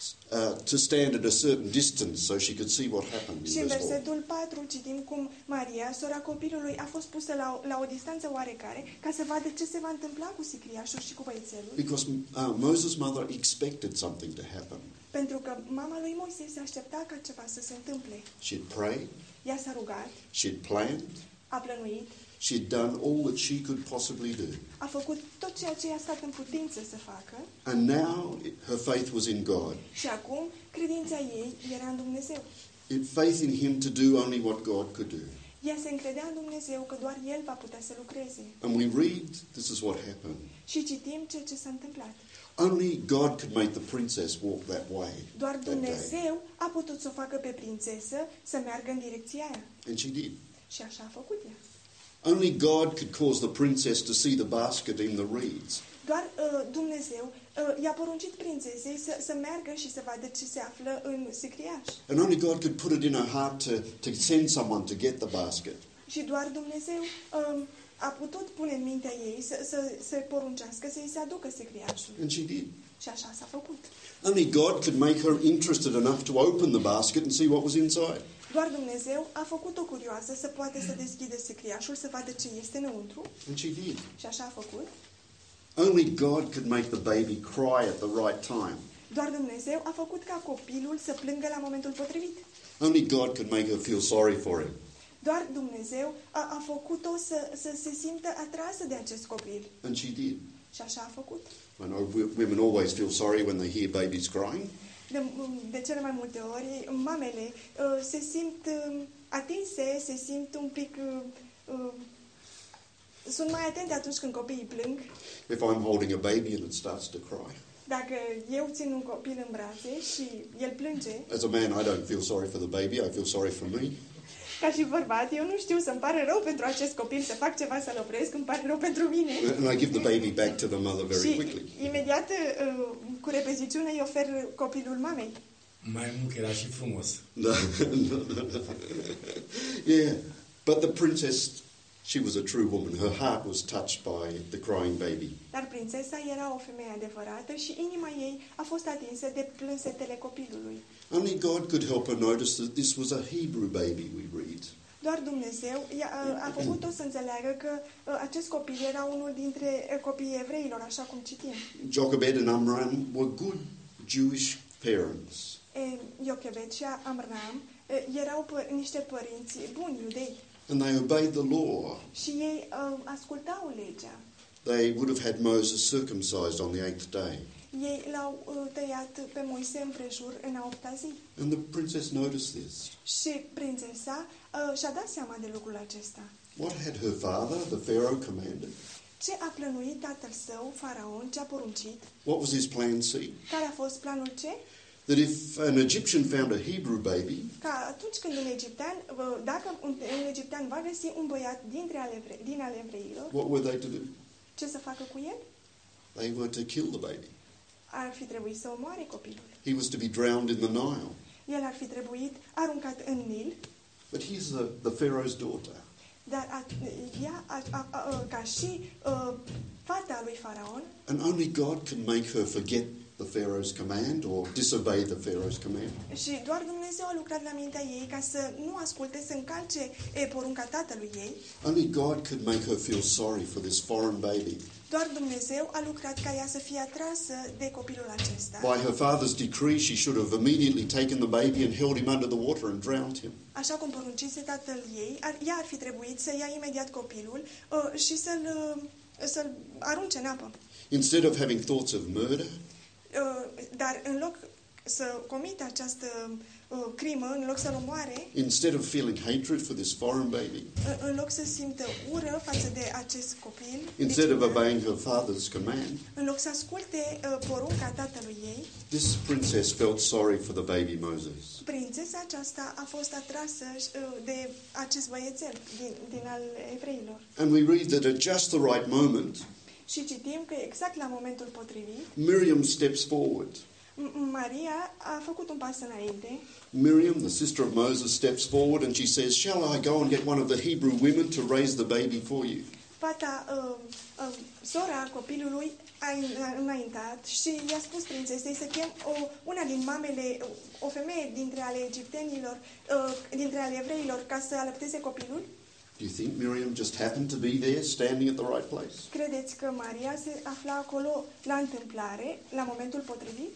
to stand at a certain distance so she could see what happened. Și în versetul 4 citim cum Maria, sora copilului, a fost pusă la o distanță oarecare ca să vadă ce se va întâmpla cu sicriașul și cu băiețelul. Because Moses' mother expected something to happen. Pentru că mama lui Moise se aștepta ca ceva să se întâmple. She'd prayed. Ea s-a rugat. She'd planned. A plănuit. She'd done all that she could possibly do. A făcut tot ceea ce i-a stat în putință să facă. And now her faith was in God. Și acum credința ei era în Dumnezeu. Faith in Him to do only what God could do. Ea se încredea în Dumnezeu că doar El va putea să lucreze. And we read, this is what happened. Și citim ceea ce s-a întâmplat. Only God could make the princess walk that way. Doar Dumnezeu a putut să o facă pe prințesă să meargă în direcția aia. And she did. Și așa a făcut ea. Only God could cause the princess to see the basket in the reeds. Doar Dumnezeu i-a poruncit prințesei să meargă și să vadă ce se află în sicriaș. And only God could put it in her heart to send someone to get the basket. Și doar Dumnezeu a putut pune în mintea ei să poruncească să-i se aducă sicriașul. And she did. Și așa s-a făcut. Only God could make her interested enough to open the basket and see what was inside. Doar Dumnezeu a făcut-o curioasă să poată să deschidă sicriașul, să vadă ce este înăuntru. And she did. Și așa a făcut. Only God could make the baby cry at the right time. Doar Dumnezeu a făcut ca copilul să plângă la momentul potrivit. Only God could make her feel sorry for him. Doar Dumnezeu a făcut-o să se simtă atrasă de acest copil. And she did. Și așa a făcut. I know women always feel sorry when they hear babies crying. De cele mai multe ori, mamele se simt atinse, se simt un pic... sunt mai atente atunci când copiii plâng. If I'm holding a baby and it starts to cry. Dacă eu țin un copil în brațe și el plânge... As a man, I don't feel sorry for the baby, I feel sorry for me. Ca și bărbat, eu nu știu să-mi pare rău pentru acest copil, să fac ceva să-l opresc, îmi pare rău pentru mine. And I give the baby back to the mother very quickly. Și imediat, cu repeziciune, îi ofer copilul mamei. Mai mult că era și frumos. No. Yeah, but the princess, she was a true woman. Her heart was touched by the crying baby. Dar prințesa era o femeie adevărată și inima ei a fost atinsă de plânsetele copilului. Only God could help her notice that this was a Hebrew baby, we read. Doar Dumnezeu a făcut-o să înțeleagă că acest copil era unul dintre copiii evreilor, așa cum citim. Jochebed and Amram were good Jewish parents. Jochebed și Amram erau niște părinți buni iudei. And they obeyed the law. Și ei ascultau legea. They would have had Moses circumcised on the 8th day. Ei l-au tăiat pe Moise împrejur în a 8-a zi. And the princess noticed this. Și prințesa și-a dat seama de lucrul acesta. What had her father, the Pharaoh, commanded? Ce a plănuit tatăl său, Faraon, ce a poruncit? What was his plan C? Care a fost planul C? That if an Egyptian found a Hebrew baby, Ca atunci când dacă un egiptean va găsi un băiat din ale evreilor, what were they to do? ce să facă cu el? They were to kill the baby. Ar fi trebuit să omoare copilul. He was to be drowned in the Nile. El ar fi trebuit aruncat în Nil, But here's the Pharaoh's daughter. dar ea, ca și fata lui Faraon, And only God can make her forget the Pharaoh's command or disobey the Pharaoh's command. și doar Dumnezeu a lucrat la mintea ei ca să nu asculte, să încalce porunca tatălui ei. Only God could make her feel sorry for this foreign baby. Doar Dumnezeu a lucrat ca ea să fie atrasă de copilul acesta. By her father's decree, she should have immediately taken the baby and held him under the water and drowned him. Așa cum poruncise tatăl ei, ea ar fi trebuit să ia imediat copilul și să-l arunce în apă. Instead of having thoughts of murder, Dar în loc să comită această crimă, în loc să-l omoare, instead of feeling hatred for this foreign baby, în loc să simtă ură față de acest copil, instead of obeying her father's command, în loc să asculte porunca tatălui ei, this princess felt sorry for the baby Moses. prințesa aceasta a fost atrasă de acest băiețel din al evreilor. And we read that at just the right moment, Și citim că exact la momentul potrivit, Miriam steps forward. Maria a făcut un pas înainte. Miriam, the sister of Moses, steps forward and she says, "Shall I go and get one of the Hebrew women to raise the baby for you?" Fata, sora copilului a înaintat și i-a spus prințesei să chem una din mamele, o femeie dintre ale egiptenilor, dintre ale evreilor, ca să alăpteze copilul. Do you think Miriam just happened to be there, standing at the right place? Credeți că Maria se afla acolo la întâmplare, la momentul potrivit?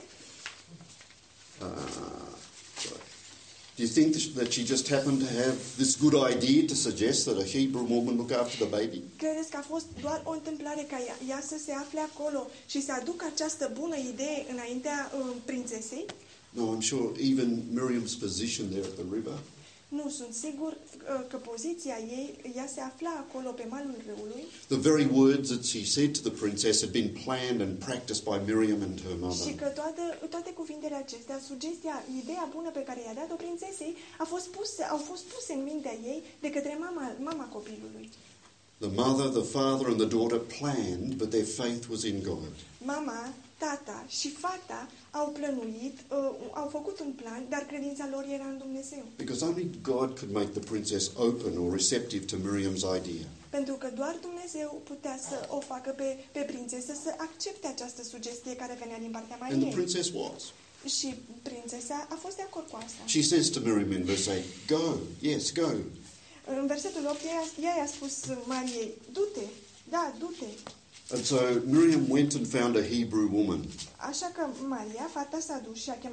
Do you think that she just happened to have this good idea to suggest that a Hebrew woman look after the baby? Credeți că a fost doar o întâmplare ca ea să se afle acolo și să aducă această bună idee înaintea prințesei? No, I'm sure even Miriam's position there at the river, Nu, sunt sigur că poziția ei, ea se afla acolo pe malul râului. the very words that she said to the princess had been planned and practiced by Miriam and her Și mother. că toate cuvintele acestea, sugestia, ideea bună pe care i-a dat-o prințesei, au fost puse în mintea ei de către mama copilului. The mother, the father and the daughter planned, but their faith was in God. Mama, tata și fata au plănuit, au făcut un plan, dar credința lor era în Dumnezeu. Because only God could make the princess open or receptive to Miriam's idea. Pentru că doar Dumnezeu putea să o facă pe prințesă să accepte această sugestie care venea din partea And the Mariei. princess was. Și prințesa a fost de acord cu asta. She says to Miriam in verse 8, "Go, yes, go." În versetul 8, ea i-a spus Mariei, du-te, da, du-te. And so Miriam went and found a Hebrew woman. Așa că Maria, fata, s-a dus și a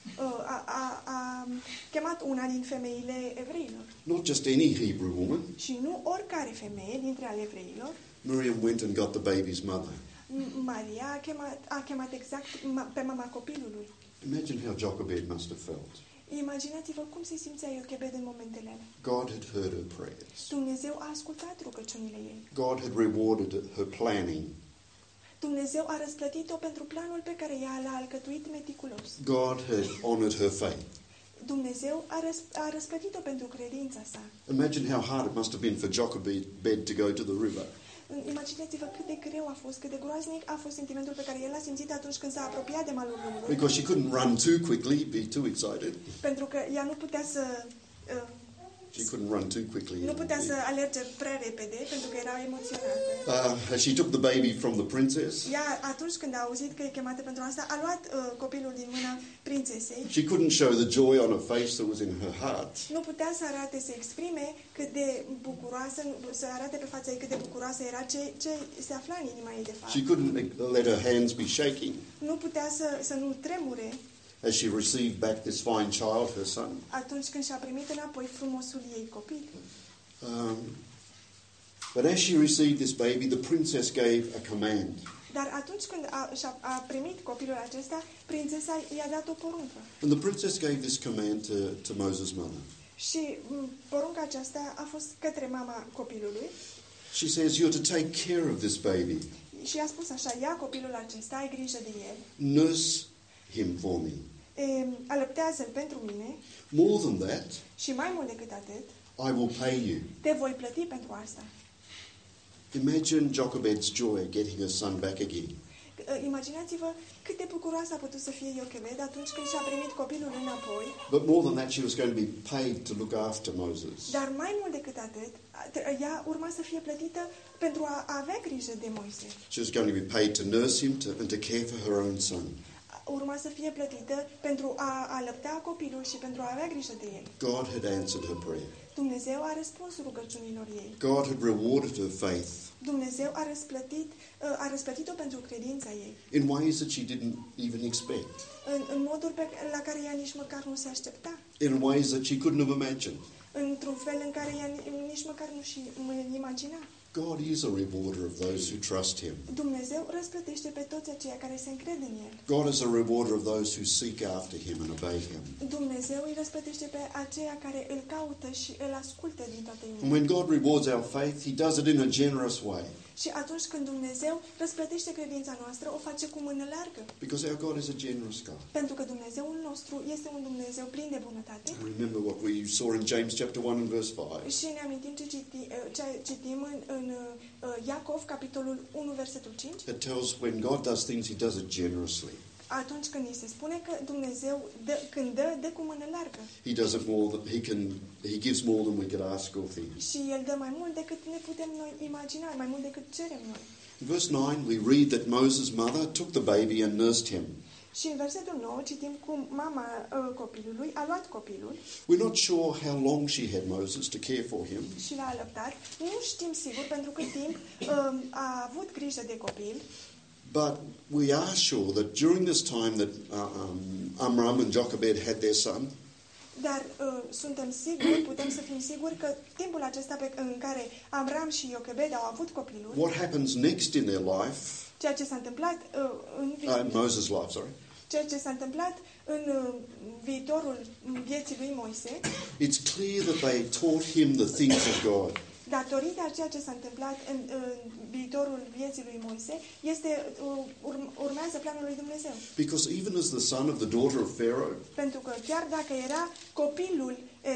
chemat una din femeile evreilor. Not just any Hebrew woman. Și nu oricare femeie dintre ale evreilor. Miriam went and got the baby's mother. Maria a chemat exact pe mama copilului. Imagine how Jochebed must have felt. Imaginați-vă cum se simțea Jochebed în momentele alea. God had heard her prayers. Dumnezeu a ascultat rugăciunile ei. God had rewarded her planning. Dumnezeu a răsplătit-o pentru planul pe care ea l-a alcătuit meticulos. God had honored her faith. Dumnezeu a răsplătit-o pentru credința sa. Imagine how hard it must have been for Jochebed to go to the river. Imaginați-vă cât de greu a fost, cât de groaznic a fost sentimentul pe care el l-a simțit atunci când s-a apropiat de malul râului. Because she couldn't run too quickly, be too excited. Pentru că ea nu putea să She couldn't run too quickly. nu putea să alerge prea repede pentru că era emoționată. She took the baby from the princess. Ea, atunci când a auzit că e chemată pentru asta, a luat copilul din mâna prințesei. She couldn't show the joy on her face that was in her heart. Nu putea să arate, să exprime cât de bucuroasă, să arate pe fața ei cât de bucuroasă era ce se afla în inima ei de fapt. She couldn't let her hands be shaking Nu putea să nu tremure as she received back this fine child, her son. atunci când și-a primit înapoi frumosul ei copil. But as she received this baby, the princess gave a command. Dar atunci când a primit copilul acesta, prințesa i-a dat o poruncă. And the princess gave this command to Moses' mother. Și porunca aceasta a fost către mama copilului. She says, "You're to take care of this baby. Și a spus așa: ia copilul acesta, ai grijă de el, Nurse him for me. alăptează-l pentru mine More than that, și mai mult decât atât, I will pay you." te voi plăti pentru asta. Imagine Jochebed's joy getting her son back again. Imaginați-vă cât de bucuroasă a putut să fie Iochebed atunci când și-a primit copilul înapoi. But more than that, she was going to be paid to look after Moses. Dar mai mult decât atât, ea urma să fie plătită pentru a avea grijă de Moise. She was going to be paid to nurse him and to care for her own son. Urma să fie plătită pentru a alăpta copilul și pentru a avea grijă de el. God had answered her prayer. Dumnezeu a răspuns rugăciunilor ei. God had rewarded her faith Dumnezeu a răsplătit-o pentru credința ei. in ways that she didn't even expect, În moduri la care ea nici măcar nu se aștepta. in ways that she couldn't have imagined. Într-un fel în care ea nici măcar nu și imagina. God is a rewarder of those who trust him. Dumnezeu răsplătește pe toți aceia care se încred în El. God is a rewarder of those who seek after him and obey him. Dumnezeu îi răsplătește pe aceia care îl caută și îl ascultă din toată And inima. when God rewards our faith, he does it in a generous way, Și atunci când Dumnezeu răsplătește credința noastră, o face cu mână largă. because our God is a generous God. Pentru că Dumnezeul nostru este un Dumnezeu plin de bunătate. Remember what we saw in James chapter 1 and verse 5. Și ne amintim ce citim în Iacov, capitolul 1, versetul 5. It tells when God does things, he does it generously. Atunci când ni se spune că Dumnezeu când dă cu mână largă. He does it more than he gives more than we could ask or think. Și El dă mai mult decât ne putem noi imagina, mai mult decât cerem noi. In verse 9, we read that Moses' mother took the baby and nursed him. Și în versetul 9 citim cum mama copilului a luat copilul We're not sure how long she had Moses to care for him, și l-a alăptat. Nu știm sigur pentru cât timp a avut grijă de copil, but we are sure that during this time that Amram and Jochebed had their son, dar suntem siguri, putem să fim siguri că timpul acesta în care Amram și Iochebed au avut copilul, what happens next in their life, ceea ce s-a întâmplat în Moses' life, sorry, ceea ce s-a întâmplat în viitorul vieții lui Moise, it's clear that they taught him the things of God. datorită a ceea ce s-a întâmplat în viitorul vieții lui Moise, urmează planul lui Dumnezeu. Because even as the son of the daughter of Pharaoh, Pentru că chiar dacă era copilul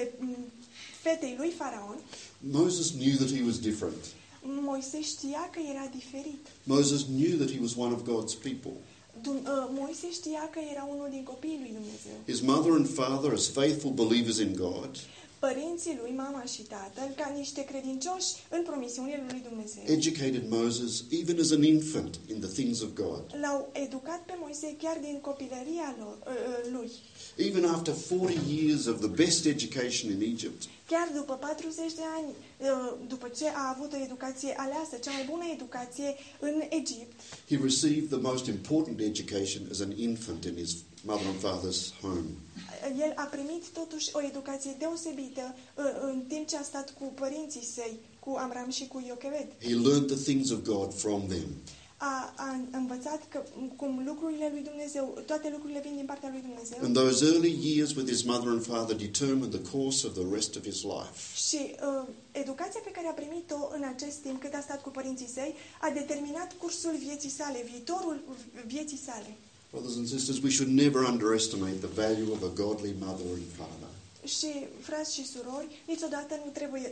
fetei lui Faraon, Moses knew that he was different. Moise știa că era diferit. Moses knew that he was one of God's people. Moise știa că era unul din copiii lui Dumnezeu. His mother and father, as faithful believers in God, Părinții lui, mama și tatăl, ca niște credincioși în promisiunile lui Dumnezeu, educated Moses even as an infant in the things of God. l-au educat pe Moise chiar din copilăria lui. Even after 40 years of the best education in Egypt, Chiar după 40 de ani, după ce a avut o educație aleasă, cea mai bună educație în Egipt, he received the most important education as an infant in his mother and father's home. el a primit totuși o educație deosebită în timp ce a stat cu părinții săi, cu Amram și cu Iochebed. He learned the things of God from them. A învățat că cum lucrurile lui Dumnezeu, toate lucrurile vin din partea lui Dumnezeu. And those early years with his mother and father determined the course of the rest of his life. Și educația pe care a primit-o în acest timp cât a stat cu părinții săi a determinat cursul vieții sale, viitorul vieții sale. Brothers and sisters, we should never underestimate the value of a godly mother and father. Și frați și surori, niciodată nu trebuie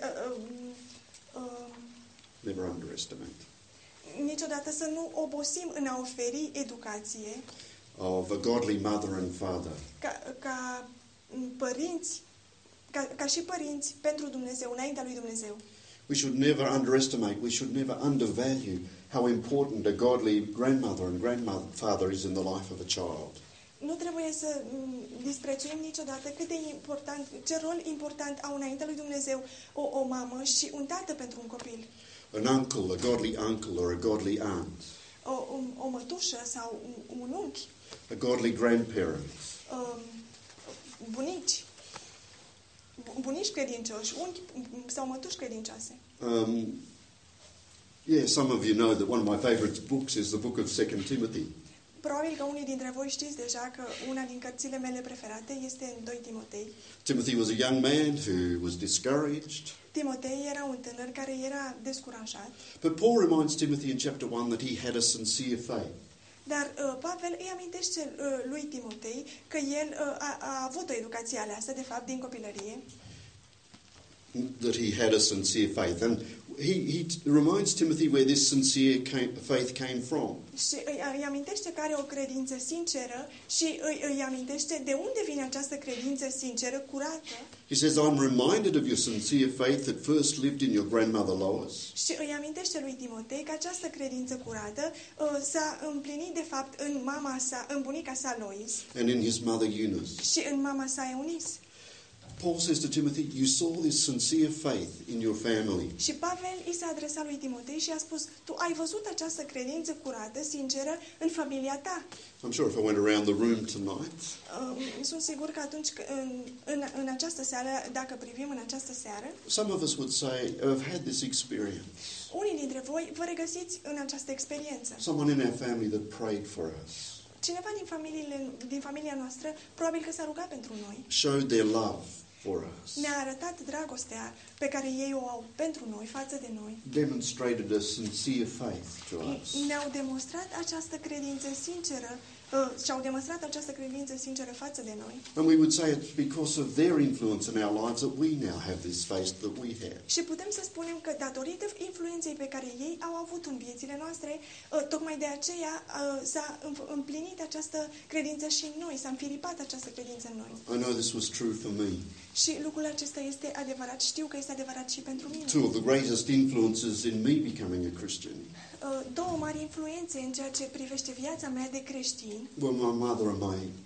Never underestimate. niciodată să nu obosim în a oferi educație Of a godly mother and father. ca părinți, ca și părinți pentru Dumnezeu, înaintea lui Dumnezeu. We should never underestimate, we should never undervalue how important a godly grandmother and grandfather is in the life of a child. Nu trebuie să disprețuim niciodată cât de important, ce rol important au înaintea lui Dumnezeu o mamă și un tată pentru un copil. An uncle, a godly uncle or a godly aunt. O mătușă sau un unchi. A godly grandparent. Bunici credincioși, unchi sau mătuși credincioase. Some of you know that one of my favorite books is the book of 2 Timothy. Probabil că unii dintre voi știți deja că una din cărțile mele preferate este în 2 Timotei. Timothy was a young man who was discouraged. Timotei era un tânăr care era descurajat. But Paul reminds Timothy in chapter 1 that he had a sincere faith. Dar Pavel îi amintește lui Timotei că el a avut o educație aleasă, de fapt, din copilărie. That he had a sincere faith. And he reminds Timothy where this sincere faith came from. Și îi amintește că are o credință sinceră și îi amintește de unde vine această credință sinceră, curată. He says, I'm reminded of your sincere faith that first lived in your grandmother Lois. Și îi amintește lui Timotei că această credință curată s-a împlinit de fapt în mama sa, în bunica sa Lois. And in his mother Eunice. Și în mama sa Eunice. Paul says to Timothy, you saw this sincere faith in your family. Și Pavel i s-a adresat lui Timotei și a spus, tu ai văzut această credință curată, sinceră, în familia ta. I'm sure if I went around the room tonight, sunt sigur că atunci în această seară, dacă privim în această seară, some of us would say, I've had this experience. Unii dintre voi vă regăsiți în această experiență. Someone in our family that prayed for us. Cineva din familia noastră probabil că s-a rugat pentru noi. Showed their love for us. Ne-a arătat dragostea pe care ei o au pentru noi, față de noi. Demonstrated a sincere faith to us. Ne-au demonstrat această credință sinceră și-au demonstrat această credință sinceră față de noi. And we would say it's because of their influence in our lives that we now have this faith that we have. Și putem să spunem că datorită influenței pe care ei au avut în viețile noastre, tocmai de aceea s-a împlinit această credință și în noi, s-a înfiripat această credință în noi. I know this was true for me. Și lucrul acesta este adevărat, știu că este adevărat și pentru mine. Two of the greatest influences in me becoming a Christian. Două mari influențe în ceea ce privește viața mea de creștin. Well, my mother and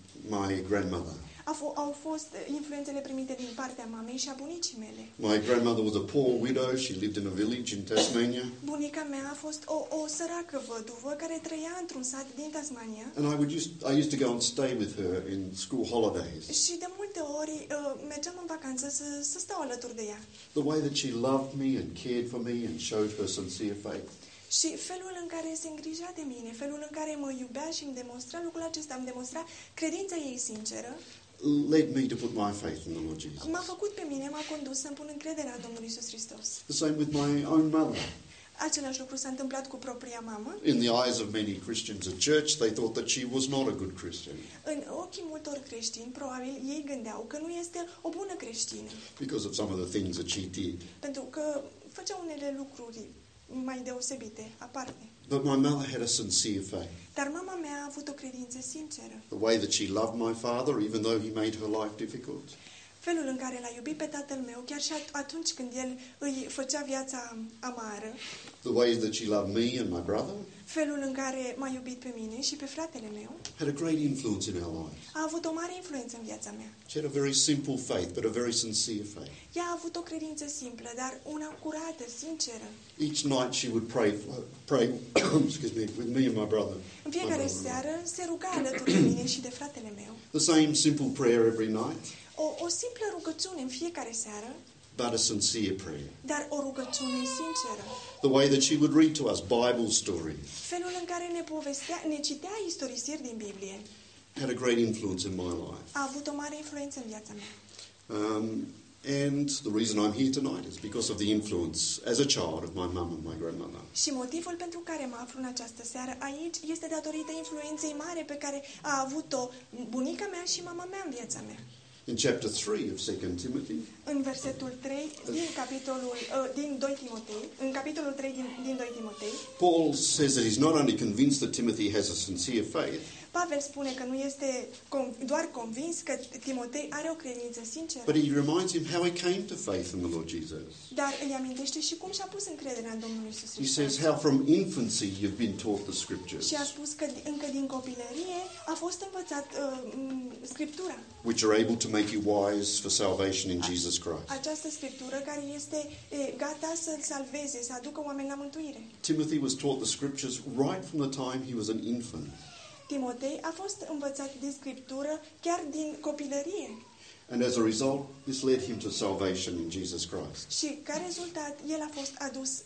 my grandmother. Au fost influențele primite din partea mamei și a bunicii mele. My grandmother was a poor widow. She lived in a village in Tasmania. Bunica mea a fost o săracă văduvă care trăia într-un sat din Tasmania. And I used to go and stay with her in school holidays. Și de multe ori mergeam în vacanță să stau alături de ea. The way that she loved me and cared for me and showed her sincere faith. Și felul în care se îngrija de mine, felul în care mă iubea și îmi demonstra lucrul acesta, îmi demonstra credința ei sinceră, led me to put my faith in the Lord Jesus. m-a făcut pe mine, m-a condus să-mi pun încrederea în Domnul Iisus Hristos. The same with my own mother. Același lucru s-a întâmplat cu propria mamă. In the eyes of many Christians at church, they thought that she was not a good Christian. În ochii multor creștini, probabil ei gândeau că nu este o bună creștină. Because of some of the things that she did. Pentru că făcea unele lucruri mai deosebite, aparte. But my mother had a sincere faith. Dar mama mea a avut o credință sinceră. The way that she loved my father, even though he made her life difficult. Felul în care l-a iubit pe tatăl meu, chiar și atunci când el îi făcea viața amară. The way that she loved me and my brother. Felul în care m-a iubit pe mine și pe fratele meu. Had a great influence in our lives. A avut o mare influență în viața mea. She had a very simple faith, but a very sincere faith. Ea a avut o credință simplă, dar una curată, sinceră. Each night she would pray excuse me, with me and my brother. În fiecare seară se ruga alături de mine și de fratele meu. The same simple prayer every night. O simplă rugăciune în fiecare seară, but a sincere prayer. dar o rugăciune sinceră. The way that she would read to us Bible stories. Felul în care ne citea istorisiri din Biblie. Had a great influence in my life. A avut o mare influență în viața mea. And the reason I'm here tonight is because of the influence as a child of my mum and my grandmother. Și motivul pentru care mă aflu în această seară aici este datorită influenței mari pe care a avut-o bunica mea și mama mea în viața mea. In chapter 3 of 2 Timothy, În versetul 3 din 2 Timotei, în capitolul 3 din 2 Timotei, Paul says that he's not only convinced that Timothy has a sincere faith, Pavel spune că nu este doar convins că Timotei are o credință sinceră, but he reminds him how he came to faith in the Lord Jesus. dar îi amintește și cum și-a pus încrederea în Domnul Iisus He Hristos. says how from infancy you've been taught the scriptures, Și a spus că încă din copilărie a fost învățat Scriptura. which are able to make you wise for salvation in Jesus Christ. Această Scriptură care este gata să-l salveze, să aducă oameni la mântuire. Timothy was taught the scriptures right from the time he was an infant. Timotei a fost învățat din Scriptură chiar din copilărie. And as a result, this led him to salvation in Jesus Christ. Și ca rezultat, el a fost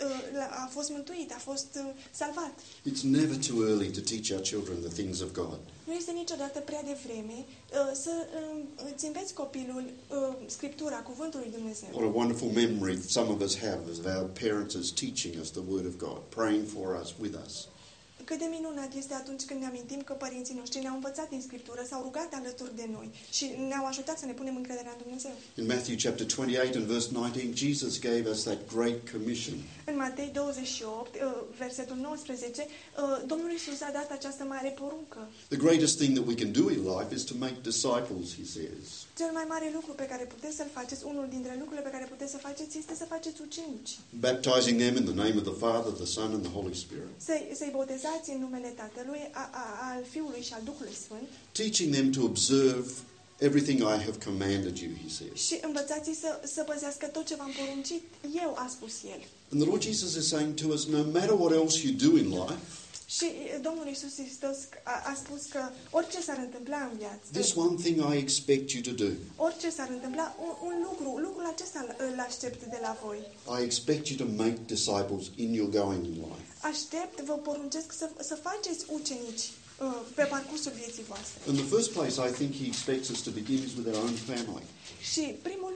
a fost mântuit, a fost salvat. It's never too early to teach our children the things of God. Nu este niciodată prea devreme să îți înveți copilul Scriptura, Cuvântul lui Dumnezeu. What a wonderful memory some of us have of our parents as teaching us the Word of God, praying for us, with us. Cât de minunat este atunci când ne amintim că părinții noștri ne-au învățat din Scriptură, s-au rugat alături de noi și ne-au ajutat să ne punem încrederea în Dumnezeu. In Matthew chapter 28 and verse 19, Jesus gave us that great commission. În Matei 28, versetul 19, Domnul Iisus a dat această mare poruncă. The greatest thing that we can do in life is to make disciples, he says. Cel mai mare lucru pe care puteți să-l faceți, unul dintre lucrurile pe care puteți să faceți, este să faceți ucenici. Baptizing them in the name of the Father, the Son and the Holy Spirit. Să-i botezați în numele Tatălui, al Fiului și al Duhului Sfânt. Teaching them to observe everything I have commanded you, he says. Și învățați-i să păzească tot ce v-am poruncit, eu, a spus el. And the Lord Jesus is saying to us, no matter what else you do in life, Și Domnul Iisus Hristos a spus că orice s-ar întâmpla în viață, this one thing I expect you to do. orice s-ar întâmpla, lucrul acesta îl aștept de la voi. I expect you to make disciples in your going in life. Aștept, vă poruncesc să faceți ucenici pe parcursul vieții voastre. In the first place, I think he expects us to begin is with our own family. Și primul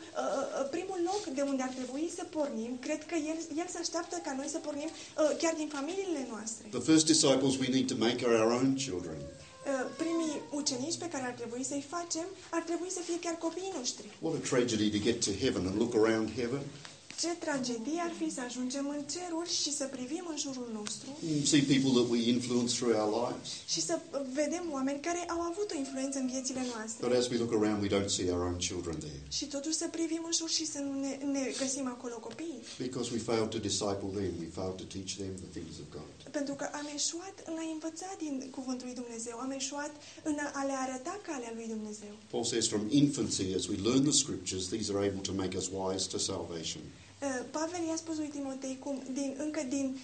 loc de unde ar trebui să pornim, cred că el se așteaptă ca noi să pornim chiar din familiile noastre. The first disciples we need to make are our own children. Primii ucenici pe care ar trebui să-i facem, ar trebui să fie chiar copiii noștri. What a tragedy to get to heaven and look around heaven. Ce tragedie ar fi să ajungem în ceruri și să privim în jurul nostru See people that we influence through our lives. și să vedem oameni care au avut o influență în viețile noastre. But as we look around, we don't see our own children there. Și totuși să privim în jur și să nu ne găsim acolo copiii. Because we failed to disciple them, we failed to teach them the things of God. Pentru că am eșuat în a învăța din Cuvântul lui Dumnezeu, am eșuat în a le arăta calea lui Dumnezeu. Paul says from infancy, as we learn the scriptures, these are able to make us wise to salvation. Pavel i-a spus lui Timotei cum încă din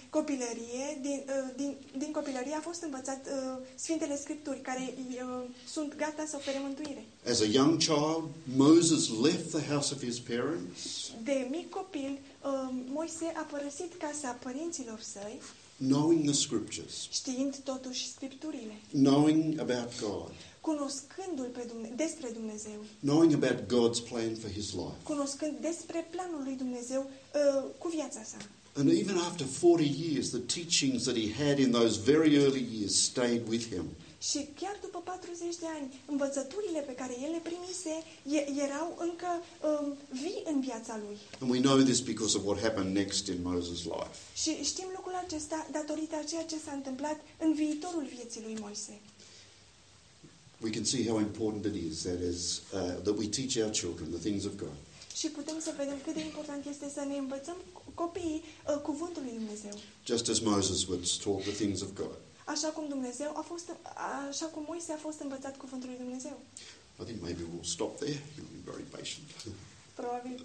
copilărie a fost învățat Sfintele Scripturi care sunt gata să ofere mântuire. As a young child, Moses left the house of his parents. De mic copil, Moise a părăsit casa părinților săi, Knowing the scriptures, știind totuși Scripturile, knowing about God, cunoscându-l despre Dumnezeu, knowing about God's plan for his life. cunoscând despre planul lui Dumnezeu cu viața sa. And even after 40 years, the teachings that he had in those very early years stayed with him. Și chiar după 40 de ani, învățăturile pe care el le primise erau încă vii în viața lui. And we know this because of what happened next in Moses' life. Și știm lucrul acesta datorită a ceea ce s-a întâmplat în viitorul vieții lui Moise. We can see how important it is that we teach our children the things of God. Și putem să vedem cât de important este să ne învățăm copiii cuvântul lui Dumnezeu. Just as Moses was taught the things of God. Așa cum Moise a fost învățat cuvântul lui Dumnezeu. I think maybe we'll stop there. You'll be very patient. Probabil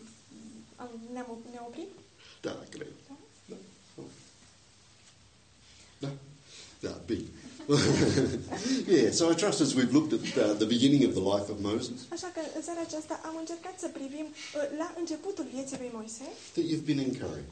ne oprim? Da, cred. Da, bine. Yeah, so I trust as we've looked at the beginning of the life of Moses, Așa că în seara aceasta am încercat să privim la începutul vieții lui Moise, that you've been encouraged.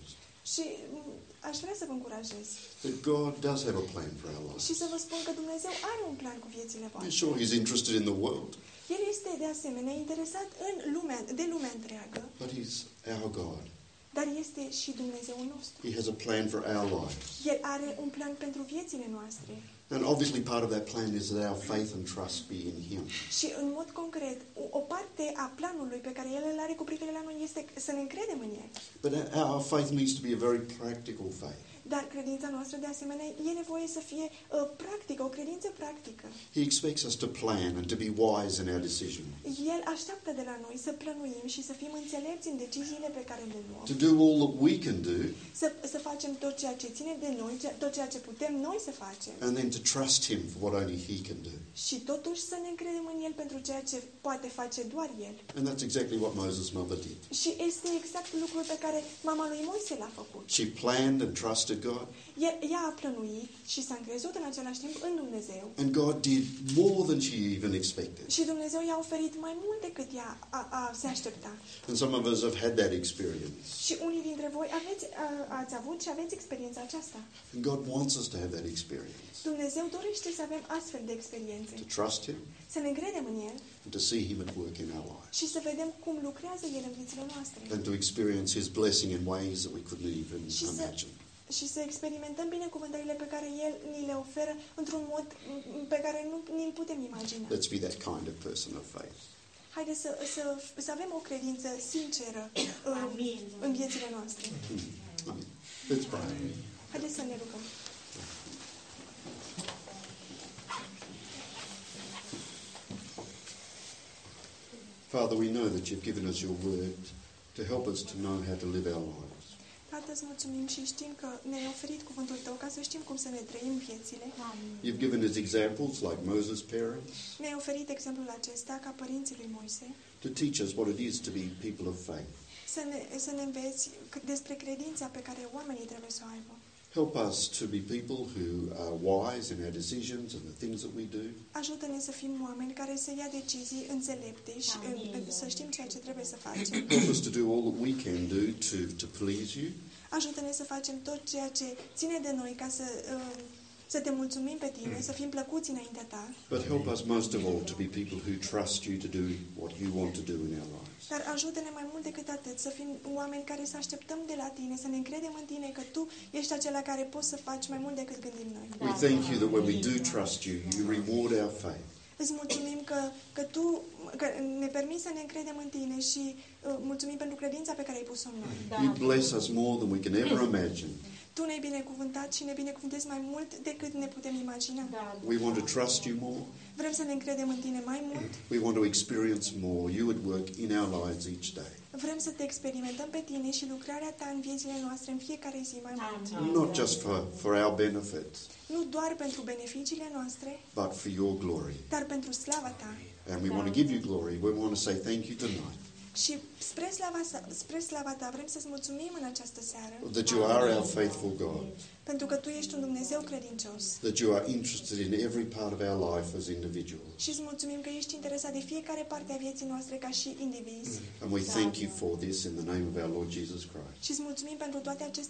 Și aș vrea să vă încurajez that God does have a plan for our lives. și să vă spun că Dumnezeu are un plan cu viețile Yeah, voastre. sure, He's interested in the world, El este de asemenea interesat de lumea întreagă, but He's our God. dar este și Dumnezeul nostru. He has a plan for our lives. El are un plan pentru viețile noastre. And obviously part of that plan is that our faith and trust be in Him. Și în mod concret, o parte a planului pe care El îl are cu privire la noi este să ne încredem în El. But our faith needs to be a very practical faith. Dar credința noastră, de asemenea, e nevoie să fie practică, o credință practică. He expects us to plan and to be wise in our decision, El așteaptă de la noi să plănuim și să fim înțelepți în deciziile pe care le luăm. to do all that we can do, Să facem tot ceea ce ține de noi, tot ceea ce putem noi să facem. and then to trust Him for what only He can do. Și totuși să ne încredem în El pentru ceea ce poate face doar El. And that's exactly what Moses' mother did. Și este exact lucrul pe care mama lui Moise l-a făcut. She planned and trusted God, Ea a plănuit și s-a încrezut în același timp în Dumnezeu. and God did more than she even expected. Și Dumnezeu i-a oferit mai mult decât ea se aștepta. And some of us have had that experience. Și unii dintre voi ați avut și aveți experiența aceasta. And God wants us to have that experience, Dumnezeu dorește să avem astfel de experiențe. to trust Him Să ne încredem în El and to see Him at work in our lives, și să vedem cum lucrează El în viețile noastre. and to experience His blessing in ways that we couldn't even Și imagine. Și să experimentăm binecuvântările pe care El ni le oferă într-un mod pe care nu ni-l putem imagina. Let's be that kind of person of faith. Haideți să avem o credință sinceră în viețile noastre. Amen. Let's pray. Haideți să ne rugăm. Father, we know that you've given us your word to help us to know how to live our lives. Tată, îți mulțumim și știm că ne-ai oferit cuvântul Tău ca să știm cum să ne trăim viețile. You've given us examples like Moses' parents Ne-ai oferit exemplul acesta ca părinții lui Moise, to teach us what it is to be people of faith. să ne înveți despre credința pe care oamenii trebuie să o aibă. Help us to be people who are wise in our decisions and the things that we do. Ajută-ne să fim oameni care să ia decizii înțelepte și să știm ceea ce trebuie să facem. Help us to do all that we can do to please you. Ajută-ne să facem tot ceea ce ține de noi ca să te mulțumim pe Tine, să fim plăcuți înaintea Ta. But help us most of all to be people who trust you to do what you want to do in our lives. Dar ajută-ne mai mult decât atât să fim oameni care să așteptăm de la Tine, să ne încredem în Tine că Tu ești acela care poți să faci mai mult decât gândim noi. We thank you that when we do trust you, you reward our faith. Îți mulțumim că Tu ne permiți să ne încredem în Tine și mulțumim pentru credința pe care ai pus-o în noi. You bless us more than we can ever imagine. Tu ne-ai binecuvântat și ne binecuvântezi mai mult decât ne putem imagina. We want to trust you more. Vrem să ne încredem în Tine mai mult. We want to experience more you at work in our lives each day. Vrem să Te experimentăm pe Tine și lucrarea Ta în viețile noastre în fiecare zi mai mult. Not just for our benefit, Nu doar pentru beneficiile noastre, but for your glory. dar pentru slava Ta. And we want to give you glory. We want to say thank you tonight. Și spre slava Ta vrem să-ți mulțumim în această seară, That you are our faithful God. pentru că Tu ești un Dumnezeu credincios. That you are interested in every part of our life as individuals. Și îți mulțumim că ești interesat de fiecare parte a vieții noastre ca și indivizi. And we thank you for this in the name of our Lord Jesus Christ. Și îți mulțumim pentru toate aceste